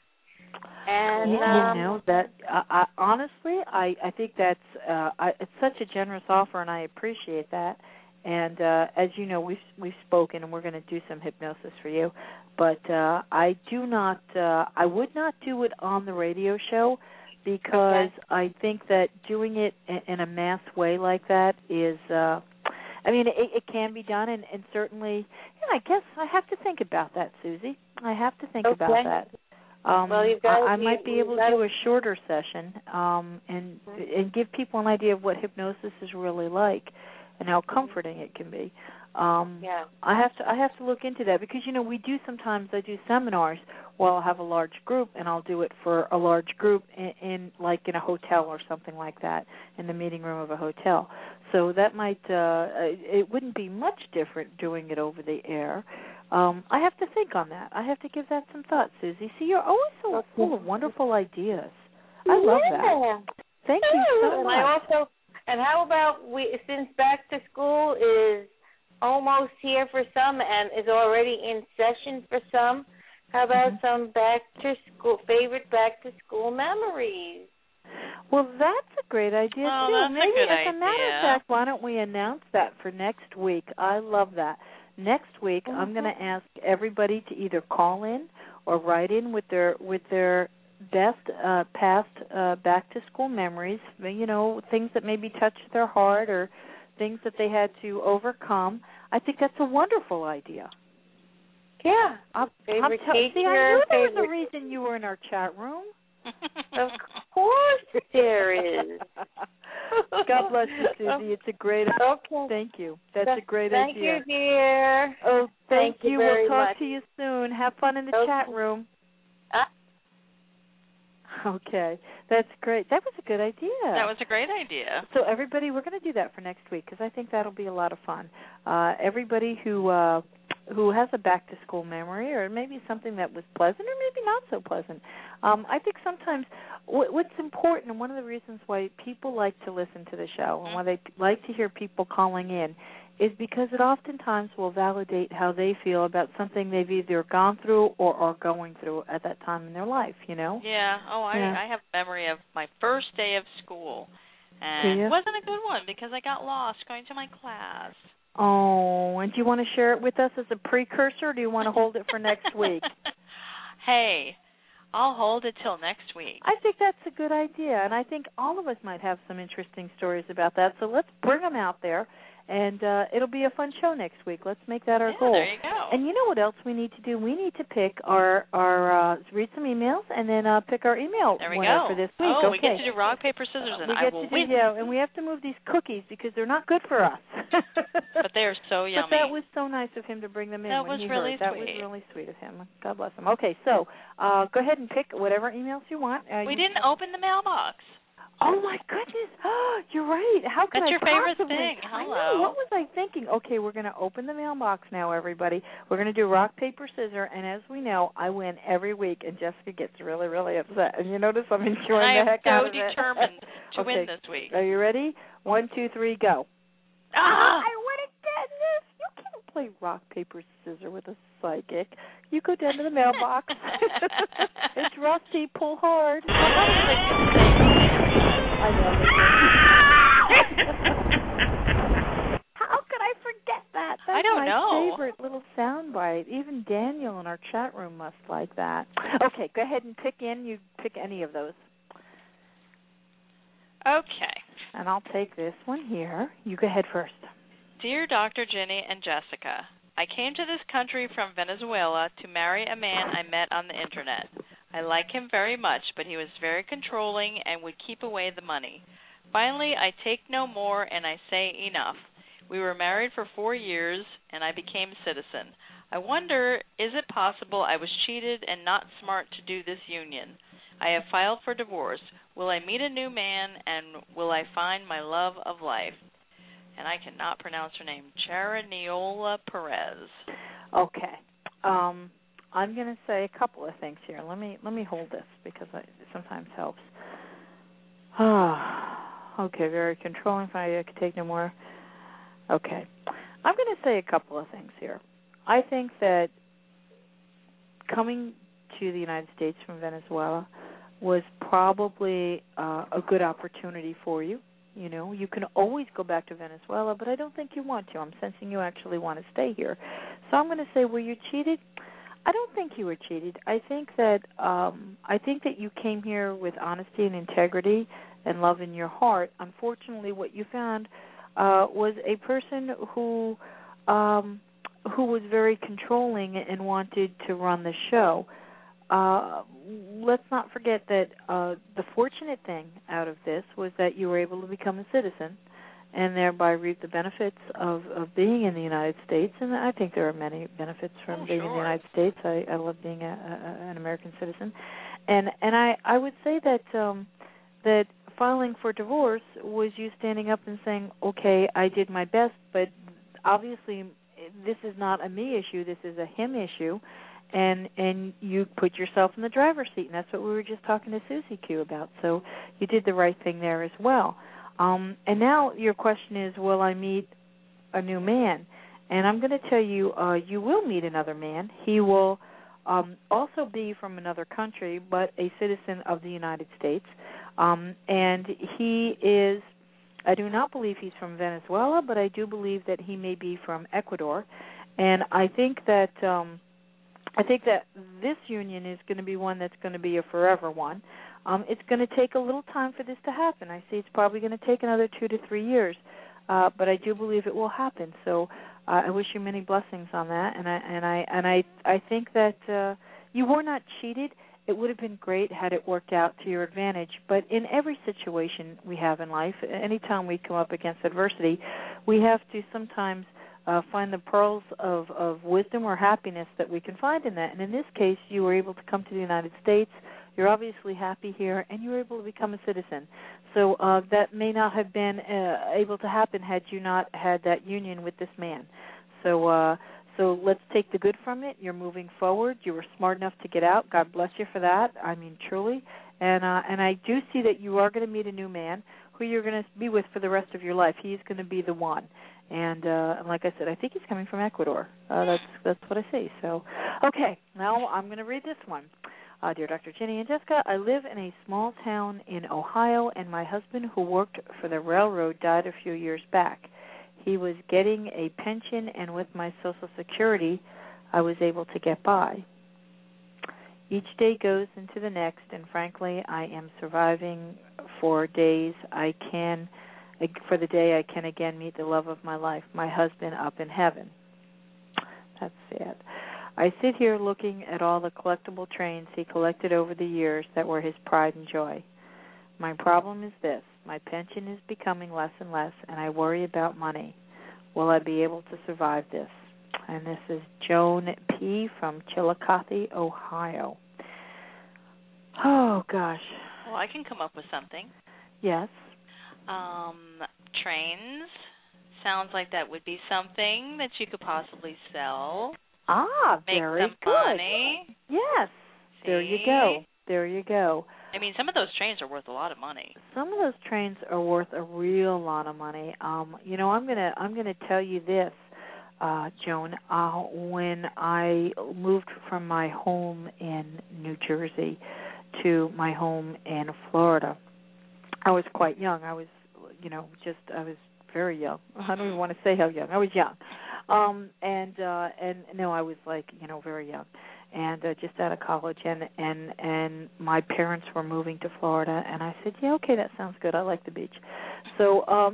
And yeah, um, you know that. I, I, honestly, I I think that's uh, I, it's such a generous offer, and I appreciate that. And uh, as you know, we've we've spoken, and we're going to do some hypnosis for you. But uh, I do not. Uh, I would not do it on the radio show, because okay. I think that doing it in, in a mass way like that is. Uh, I mean, it, it can be done, and, and certainly, yeah, I guess I have to think about that, Susie. I have to think okay. about that. Um, well, you've got, I, I you, might be able to got do a shorter session um, and mm-hmm. and give people an idea of what hypnosis is really like and how comforting it can be. Um, yeah. I have to I have to look into that, because you know we do sometimes I do seminars where I'll have a large group, and I'll do it for a large group in, in like in a hotel or something like that, in the meeting room of a hotel. So that might uh, it wouldn't be much different doing it over the air. Um, I have to think on that. I have to give that some thought, Susie. See, you're always so full of wonderful ideas. I love yeah. that. Thank you so and much. I also, and how about we? Since back to school is almost here for some and is already in session for some, how about mm-hmm. some back to school favorite back to school memories? Well, that's a great idea oh, too. That's Maybe, a good as a idea. matter of fact, why don't we announce that for next week? I love that. Next week, mm-hmm. I'm going to ask everybody to either call in or write in with their with their best uh, past uh, back to school memories. You know, things that maybe touched their heart or things that they had to overcome. I think that's a wonderful idea. Yeah. I'm, favorite I'm tell- teacher. See, I knew there favorite... was a reason you were in our chat room. Of course there is. God bless you, Susie. It's a great okay. Thank you. That's a great thank idea. Thank you, dear. Oh, thank, thank you. you. Very we'll talk much. to you soon. Have fun in the okay. chat room. Uh- okay. That's great. That was a good idea. That was a great idea. So, everybody, we're going to do that for next week, because I think that'll be a lot of fun. Uh, everybody who uh, who has a back-to-school memory, or maybe something that was pleasant or maybe not so pleasant. Um, I think sometimes w- what's important, and one of the reasons why people like to listen to the show and why they like to hear people calling in, is because it oftentimes will validate how they feel about something they've either gone through or are going through at that time in their life, you know? Yeah. Oh, I, yeah. I have a memory of my first day of school. And it wasn't a good one because I got lost going to my class. Oh, and do you want to share it with us as a precursor, or do you want to hold it for next week? Hey, I'll hold it till next week. I think that's a good idea, and I think all of us might have some interesting stories about that. So let's bring them out there, And uh, it'll be a fun show next week. Let's make that our yeah, goal. There you go. And you know what else we need to do? We need to pick our, our uh, read some emails and then uh, pick our email there we winner go. for this week. Oh, okay. we get to do rock, paper, scissors, and we I get will to do, win. Yeah, and we have to move these cookies because they're not good for us. But they are so yummy. But that was so nice of him to bring them in. That when was he really heard. sweet. That was really sweet of him. God bless him. Okay, so uh, go ahead and pick whatever emails you want. Uh, we you didn't open the mailbox. Oh my goodness! You're right. How could That's I your favorite possibly? thing. I Hello. know. What was I thinking? Okay, we're going to open the mailbox now, everybody. We're going to do rock, paper, scissors, and as we know, I win every week, and Jessica gets really, really upset. And you notice I'm enjoying I the heck am out so of it. determined to okay. win this week. Are you ready? One, two, three, go. Ah! I win again. This. You can't play rock, paper, scissors with a psychic. You go down to the mailbox. It's rusty. Pull hard. I know. How could I forget that? That's I don't my know. favorite little soundbite. Even Daniel in our chat room must like that. Okay, go ahead and pick in. You pick any of those. Okay. And I'll take this one here. You go ahead first. Dear Doctor Ginny and Jessica, I came to this country from Venezuela to marry a man I met on the Internet. I like him very much, but he was very controlling and would keep away the money. Finally, I take no more and I say enough. We were married for four years and I became a citizen. I wonder, is it possible I was cheated and not smart to do this union? I have filed for divorce. Will I meet a new man and will I find my love of life? And I cannot pronounce her name, Charaniola Perez. Okay. Um, I'm going to say a couple of things here. Let me let me hold this because I, it sometimes helps. Okay, very controlling. I could take no more. Okay. I'm going to say a couple of things here. I think that coming to the United States from Venezuela was probably uh, a good opportunity for you. You know, you can always go back to Venezuela, but I don't think you want to. I'm sensing you actually want to stay here. So I'm going to say, were you cheated? I don't think you were cheated. I think that um, I think that you came here with honesty and integrity and love in your heart. Unfortunately, what you found uh, was a person who um, who was very controlling and wanted to run the show. Uh, let's not forget that uh, the fortunate thing out of this was that you were able to become a citizen and thereby reap the benefits of, of being in the United States. And I think there are many benefits from oh, being sure. in the United States. I, I love being a, a, an American citizen. And and I, I would say that um, that filing for divorce was you standing up and saying, okay, I did my best, but obviously this is not a me issue, this is a him issue. And and you put yourself in the driver's seat, and that's what we were just talking to Susie Q about. So you did the right thing there as well. Um, and now your question is, will I meet a new man? And I'm going to tell you, uh, you will meet another man. He will um, also be from another country, but a citizen of the United States. Um, and he is, I do not believe he's from Venezuela, but I do believe that he may be from Ecuador. And I think that... Um, I think that this union is going to be one that's going to be a forever one. Um, it's going to take a little time for this to happen. I see it's probably going to take another two to three years, uh, but I do believe it will happen. So uh, I wish you many blessings on that, and I and I and I I think that uh, you were not cheated. It would have been great had it worked out to your advantage. But in every situation we have in life, anytime we come up against adversity, we have to sometimes Uh, find the pearls of, of wisdom or happiness that we can find in that. And in this case, you were able to come to the United States. You're obviously happy here, and you were able to become a citizen. So uh, that may not have been uh, able to happen had you not had that union with this man. So uh, so let's take the good from it. You're moving forward. You were smart enough to get out. God bless you for that. I mean, truly. And uh, and I do see that you are going to meet a new man who you're going to be with for the rest of your life. He's going to be the one. And uh, like I said, I think he's coming from Ecuador. Uh, that's that's what I see. So, okay, now I'm going to read this one. Uh, Dear Doctor Ginny and Jessica, I live in a small town in Ohio, and my husband, who worked for the railroad, died a few years back. He was getting a pension, and with my Social Security, I was able to get by. Each day goes into the next, and frankly, I am surviving for days I can for the day I can again meet the love of my life, my husband up in heaven. That's sad. I sit here looking at all the collectible trains he collected over the years that were his pride and joy. My problem is this. My pension is becoming less and less, and I worry about money. Will I be able to survive this? And this is Joan P. from Chillicothe, Ohio. Oh, gosh. Well, I can come up with something. Yes. Um, trains. Sounds like that would be something that you could possibly sell. Ah, Make very some good. money. Yes. See? There you go. There you go. I mean, some of those trains are worth a lot of money. Some of those trains are worth a real lot of money. Um, you know, I'm gonna I'm gonna tell you this, uh, Joan. Uh, when I moved from my home in New Jersey to my home in Florida, I was quite young. I was, you know, just I was very young. I don't even want to say how young. I was young, um, and uh, and no, I was like, you know, very young. And uh, just out of college, and, and and my parents were moving to Florida, and I said, yeah, okay, that sounds good. I like the beach. So, um,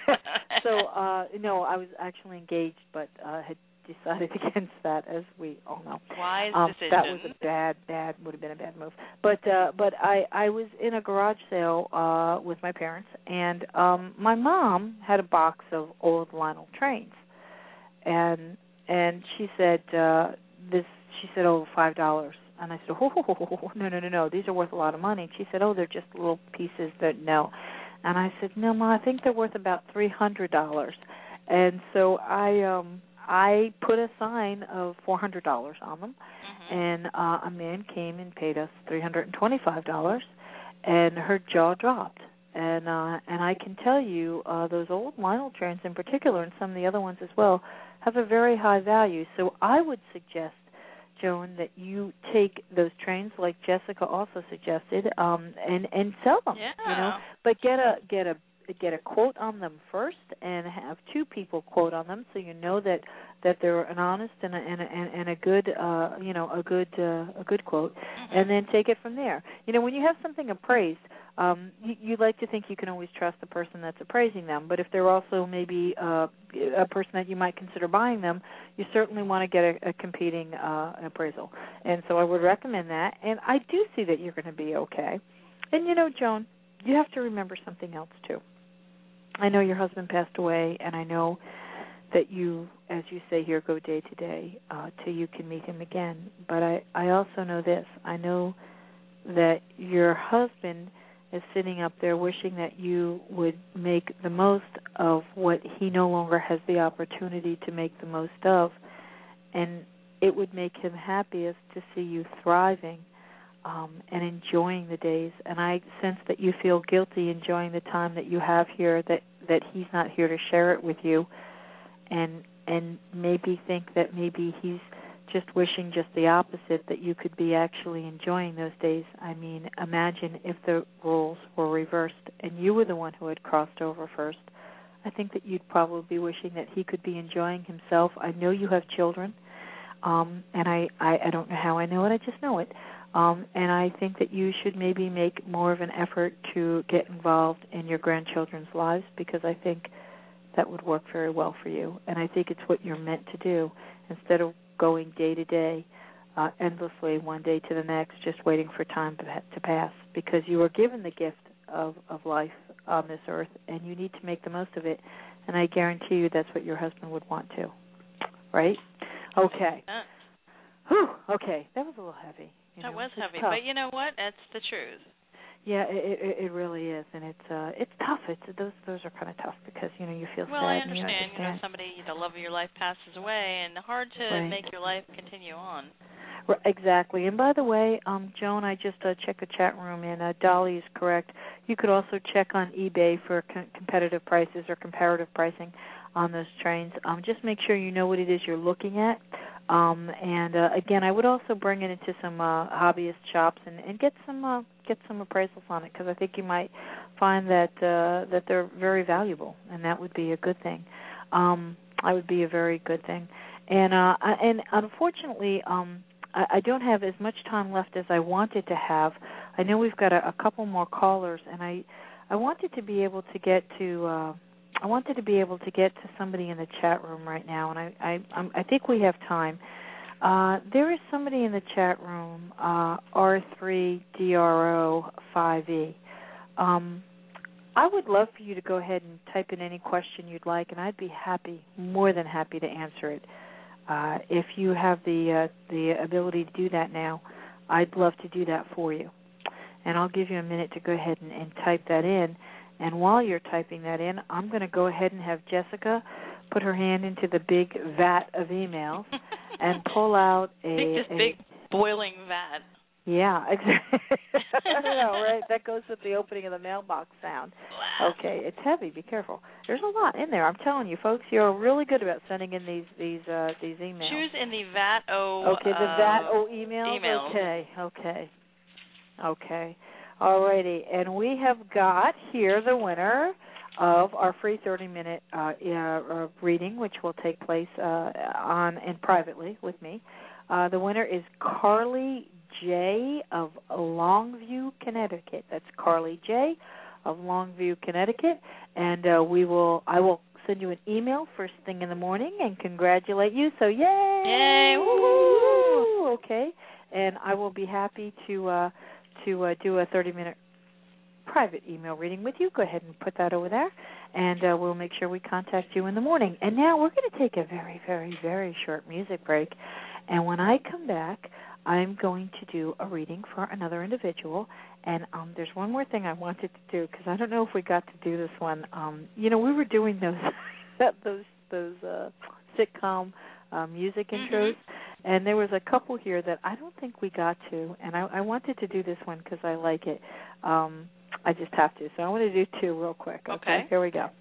so uh, no, I was actually engaged, but uh, had decided against that, as we all know. Wise um, decision. That was a bad, bad would have been a bad move. But uh, but I I was in a garage sale uh, with my parents, and um, my mom had a box of old Lionel trains, and and she said uh, this. She said, oh, five dollars. And I said, oh, no, no, no, no, these are worth a lot of money. And she said, oh, they're just little pieces that, no. And I said, no, Ma, I think they're worth about three hundred dollars. And so I um, I put a sign of four hundred dollars on them, mm-hmm. and uh, a man came and paid us three hundred twenty-five dollars, and her jaw dropped. And uh, and I can tell you, uh, those old Lionel trains in particular, and some of the other ones as well, have a very high value. So I would suggest, Joan, that you take those trains, like Jessica also suggested, um, and and sell them. Yeah. You know, but get a get a get a quote on them first, and have two people quote on them, so you know that, that they're an honest and a, and a, and a good uh, you know a good uh, a good quote, mm-hmm. and then take it from there. You know, when you have something appraised, um, you, you like to think you can always trust the person that's appraising them. But if they're also maybe uh, a person that you might consider buying them, you certainly want to get a, a competing uh, appraisal. And so I would recommend that. And I do see that you're going to be okay. And, you know, Joan, you have to remember something else, too. I know your husband passed away, and I know that you, as you say here, go day to day uh, till you can meet him again. But I, I also know this. I know that your husband is sitting up there wishing that you would make the most of what he no longer has the opportunity to make the most of. And it would make him happiest to see you thriving um, and enjoying the days. And I sense that you feel guilty enjoying the time that you have here, that, that he's not here to share it with you, and and maybe think that maybe he's just wishing just the opposite, that you could be actually enjoying those days. I mean, imagine if the roles were reversed and you were the one who had crossed over first. I think that you'd probably be wishing that he could be enjoying himself. I know you have children, um, and I, I, I don't know how I know it, I just know it. Um, and I think that you should maybe make more of an effort to get involved in your grandchildren's lives, because I think that would work very well for you. And I think it's what you're meant to do, instead of going day to day, uh, endlessly, one day to the next, just waiting for time to, to pass, because you were given the gift of, of life on this earth, and you need to make the most of it. And I guarantee you that's what your husband would want to. Right? Okay. Whew, okay, that was a little heavy. You that know, was heavy, tough. But you know what? That's the truth. Yeah, it, it, it really is, and it's uh, it's tough. It's those those are kind of tough, because you know you feel well, sad. I And understand. you understand. You know, somebody, the love of your life passes away, and hard to right. make your life continue on. Right, exactly. And by the way, um, Joan, I just uh, checked the chat room, and uh, Dolly is correct. You could also check on eBay for com- competitive prices or comparative pricing on those trains. Um, just make sure you know what it is you're looking at. Um, and uh, again, I would also bring it into some uh, hobbyist shops and, and get some uh, get some appraisals on it, because I think you might find that uh, that they're very valuable, and that would be a good thing. Um, that would be a very good thing. And uh, and unfortunately, um, I, I don't have as much time left as I wanted to have. I know we've got a, a couple more callers, and I I wanted to be able to get to uh, I wanted to be able to get to somebody in the chat room right now, and I I, I'm, I think we have time. Uh, there is somebody in the chat room, uh, R three D R O five E. Um, I would love for you to go ahead and type in any question you'd like, and I'd be happy, more than happy to answer it. Uh, if you have the uh, the ability to do that now, I'd love to do that for you. And I'll give you a minute to go ahead and, and type that in. And while you're typing that in, I'm going to go ahead and have Jessica put her hand into the big vat of emails and pull out a... Big, this a, big boiling vat. Yeah, exactly. I know, right? That goes with the opening of the mailbox sound. Okay, it's heavy. Be careful. There's a lot in there. I'm telling you, folks, you're really good about sending in these these uh, these emails. Choose in the vat o. Okay, the uh, vat o emails. emails. Okay, okay, okay. Alrighty, and we have got here the winner of our free thirty-minute uh, uh, reading, which will take place uh, on and privately with me. Uh, the winner is Carly J. of Longview, Connecticut. That's Carly J. of Longview, Connecticut, and uh, we will. I will send you an email first thing in the morning and congratulate you. So yay! Yay! Woo-hoo! Okay, and I will be happy to uh, to uh, do a thirty-minute private email reading with you. Go ahead and put that over there, and uh, we'll make sure we contact you in the morning. And now we're going to take a very, very, very short music break. And when I come back, I'm going to do a reading for another individual. And um, there's one more thing I wanted to do, because I don't know if we got to do this one. Um, you know, we were doing those those those uh, sitcom uh, music intros, mm-hmm. and there was a couple here that I don't think we got to. And I, I wanted to do this one because I like it. Um, I just have to. So I want to do two real quick. Okay, okay. Here we go.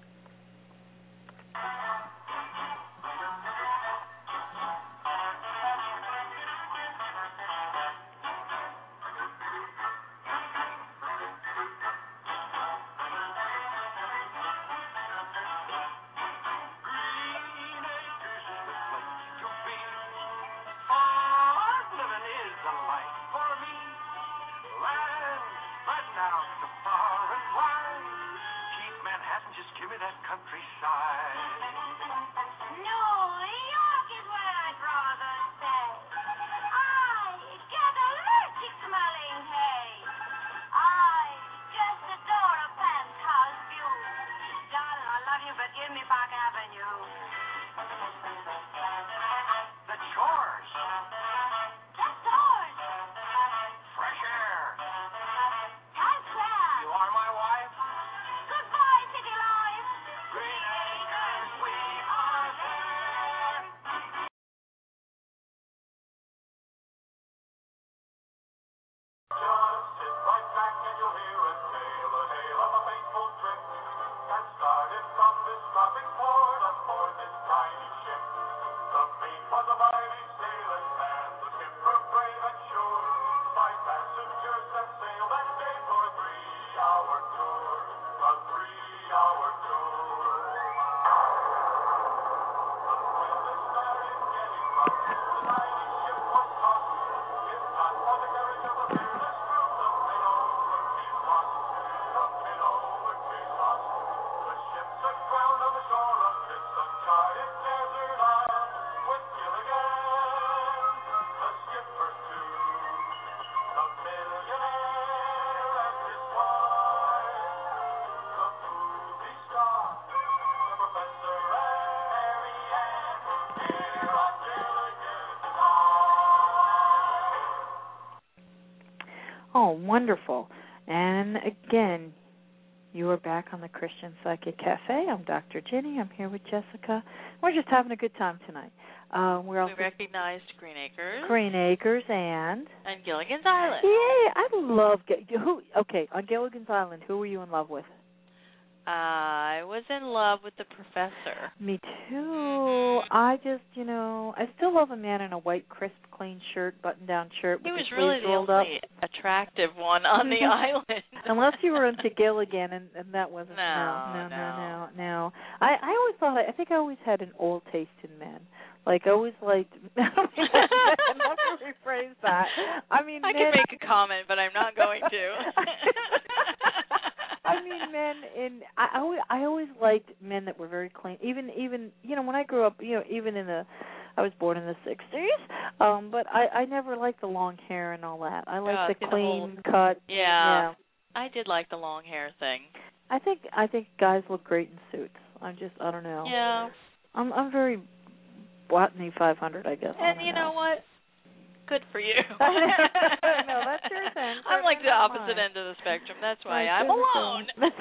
Oh, wonderful. And again, you are back on the Christian Psychic Cafe. I'm Doctor Ginny. I'm here with Jessica. We're just having a good time tonight. Uh, we're also we recognized Green Acres. Green Acres and... And Gilligan's Island. Yeah, I love... Who? Okay, on Gilligan's Island, who were you in love with? I was in love with the professor. Me too. I just, you know, I still love a man in a white, crisp, clean shirt, button-down shirt. He with was his really sleeves the rolled only up. attractive one on the island. Unless you were into Gilligan, and, and that wasn't. No, no, no, no, no, no. I, I always thought, I think I always had an old taste in men. Like, I always liked, I'm not going to rephrase that. I mean, I men, could make a comment, but I'm not going to. I mean, men in I I always, I always liked men that were very clean. Even even you know when I grew up, you know, even in the I was born in the sixties, um, but I I never liked the long hair and all that. I liked uh, the the clean whole, cut. Yeah, yeah, I did like the long hair thing. I think I think guys look great in suits. I'm just I don't know. Yeah. I'm I'm very Watney five hundred, I guess. And I you know. know what? Good for you. No, that's your thing. I'm like the opposite mine. end of the spectrum. That's why That's I'm alone.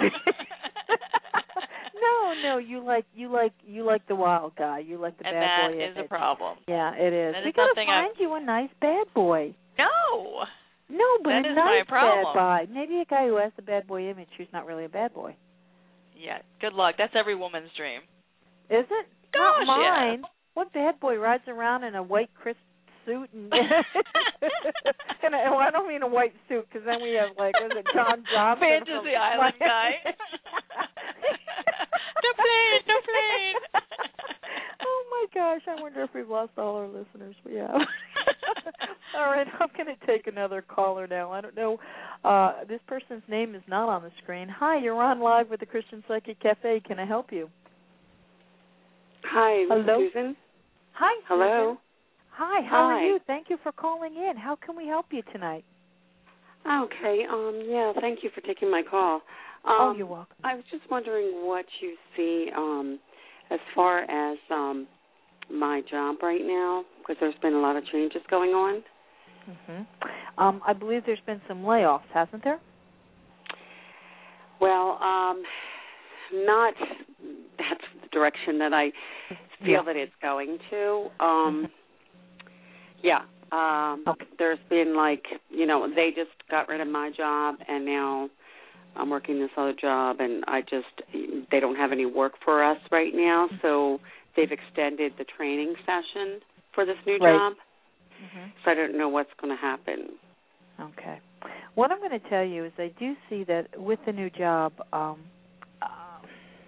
No, no, you like you like you like the wild guy. You like the and bad boy. that is image. a problem. Yeah, it is. That We is gotta something find I've... you a nice bad boy. No. No, but that a is nice my problem. bad boy. Maybe a guy who has the bad boy image who's not really a bad boy. Yeah. Good luck. That's every woman's dream. Is it? Gosh, not mine. yes. What bad boy rides around in a white crisp suit and, and a, well, I don't mean a white suit because then we have like was it John Johnson? Fantasy Island guy. No plane, no plane. Oh my gosh! I wonder if we've lost all our listeners. We have. All right, I'm going to take another caller now. I don't know. Uh, this person's name is not on the screen. Hi, you're on live with the Christian Psychic Cafe. Can I help you? Hi, hello, Susan. Hi, hello. Susan. Hi, how Hi. are you? Thank you for calling in. How can we help you tonight? Okay. Um. Yeah. Thank you for taking my call. Um, oh, you're welcome. I was just wondering what you see um, as far as um, my job right now, because there's been a lot of changes going on. Mm-hmm. Um, I believe there's been some layoffs, hasn't there? Well, um, not that's the direction that I feel yeah. that it's going to. Um, yeah. Um, okay. There's been like, you know, they just got rid of my job, and now I'm working this other job, and I just, they don't have any work for us right now, so they've extended the training session for this new right. job. Mm-hmm. So I don't know what's going to happen. Okay. What I'm going to tell you is I do see that with the new job, um, uh,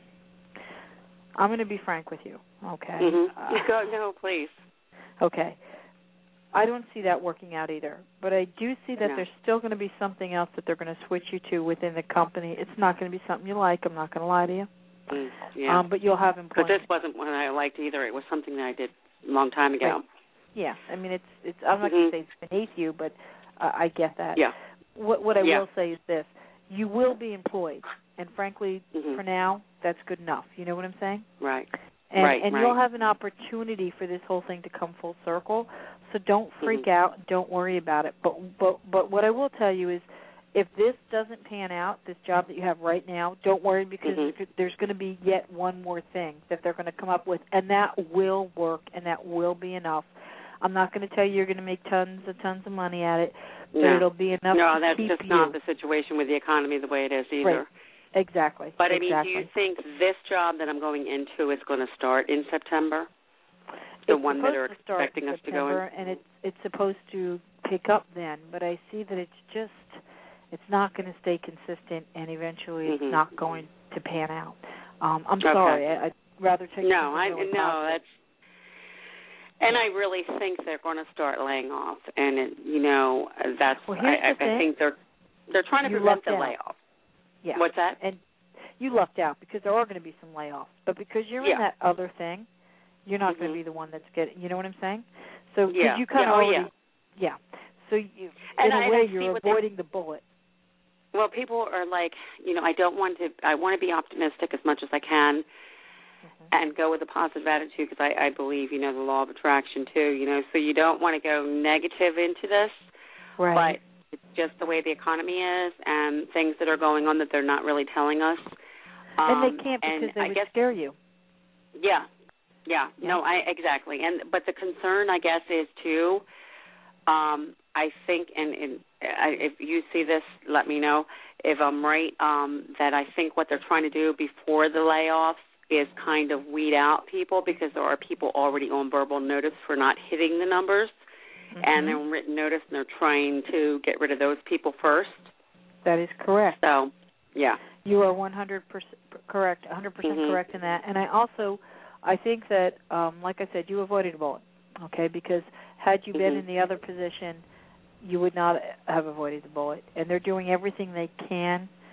I'm going to be frank with you, okay? Mm-hmm. Uh, Go, no, please. Okay. I don't see that working out either, but I do see that no. there's still going to be something else that they're going to switch you to within the company. It's not going to be something you like. I'm not going to lie to you. Mm, yeah. Um, but you'll have employment. But this wasn't what I liked either. It was something that I did a long time ago. Right. Yeah. I mean, it's it's. I'm not mm-hmm. going to say it's beneath you, but uh, I get that. Yeah. What what I yeah. will say is this: you will be employed, and frankly, mm-hmm. for now, that's good enough. You know what I'm saying? Right. And, right, and right. you'll have an opportunity for this whole thing to come full circle. So don't freak mm-hmm. out. Don't worry about it. But but but what I will tell you is, if this doesn't pan out, this job that you have right now, don't worry because mm-hmm. there's going to be yet one more thing that they're going to come up with, and that will work, and that will be enough. I'm not going to tell you you're going to make tons and tons of money at it, but no. it'll be enough no, to that's keep just you. not the situation with the economy the way it is either. Right. Exactly. But, I exactly. mean, do you think this job that I'm going into is going to start in September? The it's one that are expecting us September, to go in? and it's it's supposed to pick up then, but I see that it's just, it's not going to stay consistent, and eventually mm-hmm. it's not going to pan out. Um, I'm okay. sorry. I, I'd rather take No, I really no, positive. that's, and I really think they're going to start laying off, and, it, you know, that's, well, here's I, the I, thing. I think they're, they're trying to you prevent the out. layoff. Yeah. What's that? And you lucked out because there are going to be some layoffs, but because you're yeah. in that other thing, you're not mm-hmm. going to be the one that's getting. You know what I'm saying? So because yeah. you kind yeah. of oh, already, yeah. yeah. So you, and in I, a way, I you're what avoiding they, the bullet. Well, people are like, you know, I don't want to. I want to be optimistic as much as I can, mm-hmm. and go with a positive attitude because I, I believe, you know, the law of attraction too. You know, so you don't want to go negative into this, right? But it's just the way the economy is and things that are going on that they're not really telling us. Um, and they can't because they I would guess, scare you. Yeah, yeah, yeah. No, I exactly. And but the concern, I guess, is too. Um, I think, and, and I, if you see this, let me know if I'm right. Um, that I think what they're trying to do before the layoffs is kind of weed out people because there are people already on verbal notice for not hitting the numbers, mm-hmm. and they're on written notice, and they're trying to get rid of those people first. That is correct. So, yeah. You are one hundred percent correct, one hundred percent mm-hmm. correct in that. And I also, I think that, um, like I said, you avoided a bullet, okay, because had you mm-hmm. been in the other position, you would not have avoided the bullet. And they're doing everything they can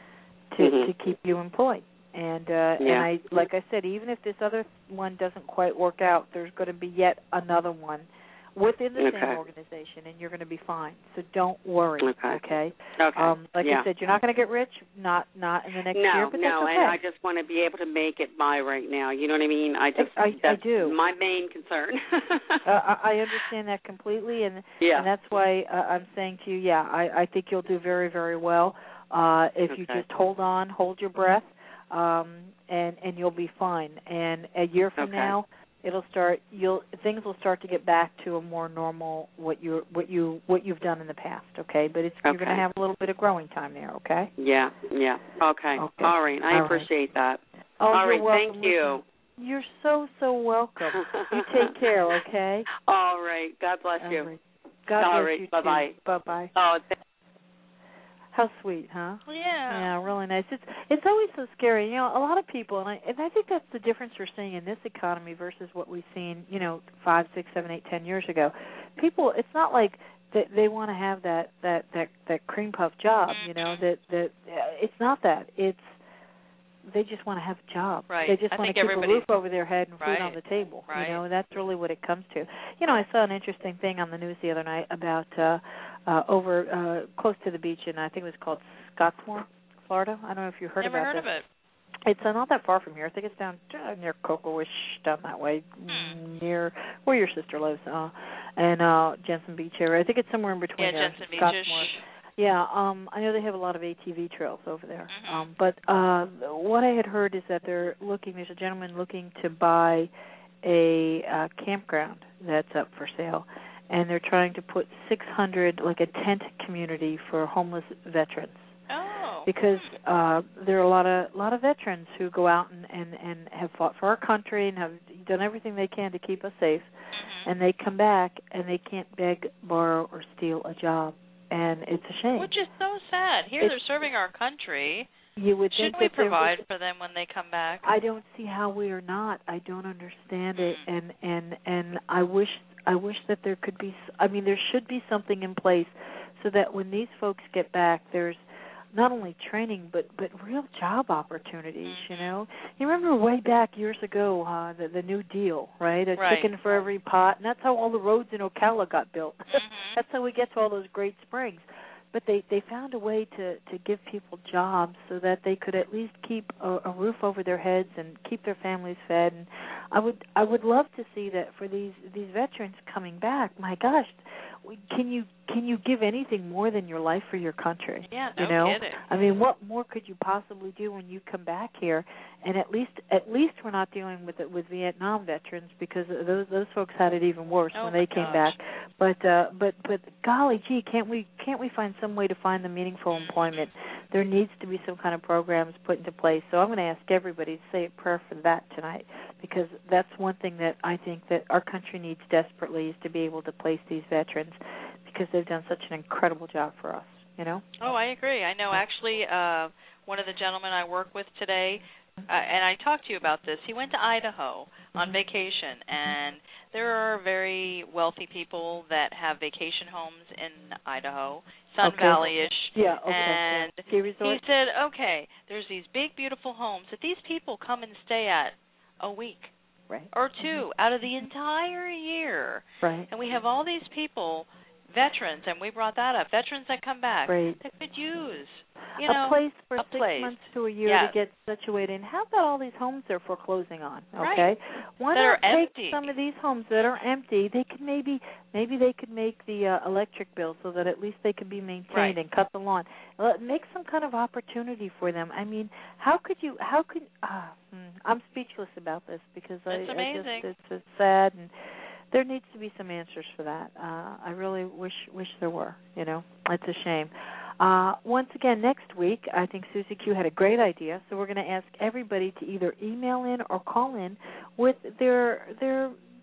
to mm-hmm. to keep you employed. And uh, yeah. and I like I said, even if this other one doesn't quite work out, there's going to be yet another one within the okay. same organization, and you're going to be fine. So don't worry. Okay. Okay. Okay. Um, like yeah. I said, you're not going to get rich. Not not in the next no, year. But no, that's okay. and I just want to be able to make it by right now. You know what I mean? I just I, that's I do. my main concern. uh, I, I understand that completely, and yeah. and that's why uh, I'm saying to you, yeah, I, I think you'll do very very well uh, if okay. you just hold on, hold your breath. Um, and and you'll be fine. And a year from okay. now, it'll start. You'll things will start to get back to a more normal what you what you what you've done in the past. Okay, but it's okay. you're going to have a little bit of growing time there. Okay. Yeah. Yeah. Okay. okay. All right. I All appreciate right. that. Oh, All you're right. welcome. Thank you. Listen, you're so so welcome. You take care. Okay. All right. God bless All you. Right. God All bless right. you Bye too. bye. Bye bye. Oh. Th- How sweet, huh? Yeah. Yeah, really nice. It's it's always so scary. You know, a lot of people, and I and I think that's the difference we're seeing in this economy versus what we've seen, you know, five, six, seven, eight, ten years ago. People, it's not like that they want to have that that that that cream puff job. You know, that that uh, it's not that. It's they just want to have a job. Right. They just I want to think keep a roof over their head and food right. on the table. Right. You know, that's really what it comes to. You know, I saw an interesting thing on the news the other night about uh, uh, over uh, close to the beach, and I think it was called Scottsmore, Florida. I don't know if you heard Never about heard this. of it. It's uh, not that far from here. I think it's down uh, near Cocoa-ish, down that way, hmm. near where your sister lives, uh, and uh, Jensen Beach area. I think it's somewhere in between yeah, there. Jensen Beach. Yeah, um, I know they have a lot of A T V trails over there. Mm-hmm. Um, but uh, what I had heard is that they're looking. There's a gentleman looking to buy a uh, campground that's up for sale, and they're trying to put six hundred, like a tent community for homeless veterans. Oh. Because uh, there are a lot of a lot of veterans who go out and, and, and have fought for our country and have done everything they can to keep us safe, mm-hmm. and they come back and they can't beg, borrow, or steal a job. And it's a shame. Which is so sad. Here it's, they're serving our country. You would Shouldn't think we that provide for them when they come back? I don't see how we are not. I don't understand it, mm. and and and I wish I wish that there could be. I mean, there should be something in place so that when these folks get back, there's not only training but but real job opportunities. Mm-hmm. You know, you remember way back years ago, uh, the the New Deal, right? A right. chicken for every pot, and that's how all the roads in Ocala got built. Mm-hmm. That's how we get to all those great springs. But they, they found a way to, to give people jobs so that they could at least keep a, a roof over their heads and keep their families fed. And I would I would love to see that for these, these veterans coming back. My gosh, can you can you give anything more than your life for your country? Yeah, no you know? kidding. I mean, what more could you possibly do when you come back here? And at least at least we're not dealing with it with Vietnam veterans, because those those folks had it even worse oh when they gosh. came back. But uh, but but golly gee, can't we can't we find some way to find them meaningful employment? There needs to be some kind of programs put into place. So I'm going to ask everybody to say a prayer for that tonight, because that's one thing that I think that our country needs desperately, is to be able to place these veterans, because they've done such an incredible job for us, you know? Oh, I agree. I know actually uh, one of the gentlemen I work with today, uh, and I talked to you about this, he went to Idaho on vacation, and there are very wealthy people that have vacation homes in Idaho, Sun okay. Valley-ish. Yeah, okay. And yeah. he said, okay, there's these big, beautiful homes that these people come and stay at a week. Right. Or two mm-hmm. out of the entire year. Right. And we have all these people, veterans, and we brought that up, veterans that come back, right. that could use, you a know, place for a six place. months to a year yes. to get situated. And how about all these homes they're foreclosing on? Okay, right. why that not are take empty. some of these homes that are empty? They could maybe maybe they could make the uh, electric bill so that at least they could be maintained right. and cut the lawn. Let, make some kind of opportunity for them. I mean, how could you? How could? Uh, I'm speechless about this, because That's I, amazing. I just it's, it's sad, and there needs to be some answers for that. Uh, I really wish wish there were. You know, it's a shame. Uh, once again, next week, I think Susie Q had a great idea, so we're going to ask everybody to either email in or call in with their their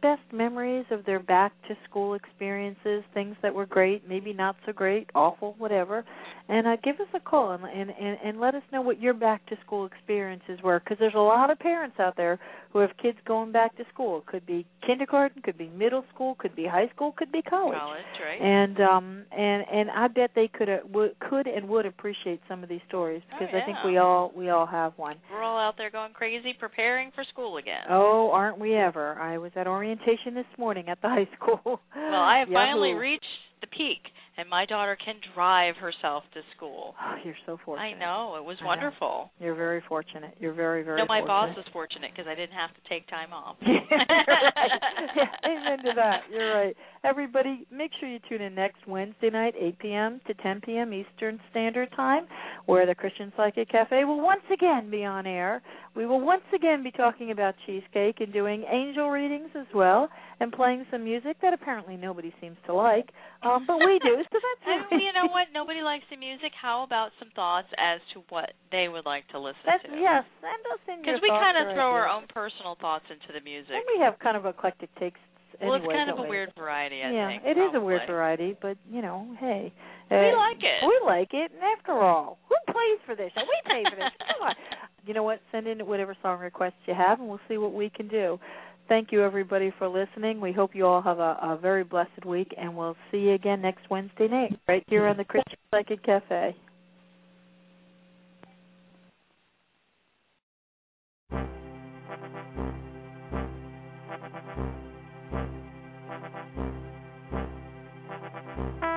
best memories of their back-to-school experiences, things that were great, maybe not so great, awful, whatever. And uh, give us a call and, and, and, and let us know what your back-to-school experiences were, because there's a lot of parents out there who have kids going back to school. It could be kindergarten, could be middle school, could be high school, could be college. College, right. And um and, and I bet they could uh, w- could and would appreciate some of these stories, because oh, yeah. I think we all we all have one. We're all out there going crazy preparing for school again. Oh, aren't we ever? I was at orientation this morning at the high school. Well, I have Yahoo. finally reached the peak, and my daughter can drive herself to school. Oh, you're so fortunate. I know. It was I wonderful. Know. You're very fortunate. You're very, very no, my fortunate. boss was fortunate because I didn't have to take time off. You're right. Yeah, amen to that. You're right. Everybody, make sure you tune in next Wednesday night, eight p.m. to ten p.m. Eastern Standard Time, where the Christian Psychic Cafe will once again be on air. We will once again be talking about cheesecake and doing angel readings as well, and playing some music that apparently nobody seems to like, um, but we do, so that's and you know what? Nobody likes the music. How about some thoughts as to what they would like to listen that's, to? Yes, send us in your Because we kind of or throw ideas. our own personal thoughts into the music. And we have kind of eclectic takes. Well, anyway, it's kind of a we? weird variety, I yeah, think. it probably. is a weird variety, but, you know, hey. Uh, we like it. We like it, and after all, who pays for this? We pay for this. Come on. You know what? Send in whatever song requests you have, and we'll see what we can do. Thank you, everybody, for listening. We hope you all have a, a very blessed week, and we'll see you again next Wednesday night right here on the Christian Psychic Cafe. Thank you.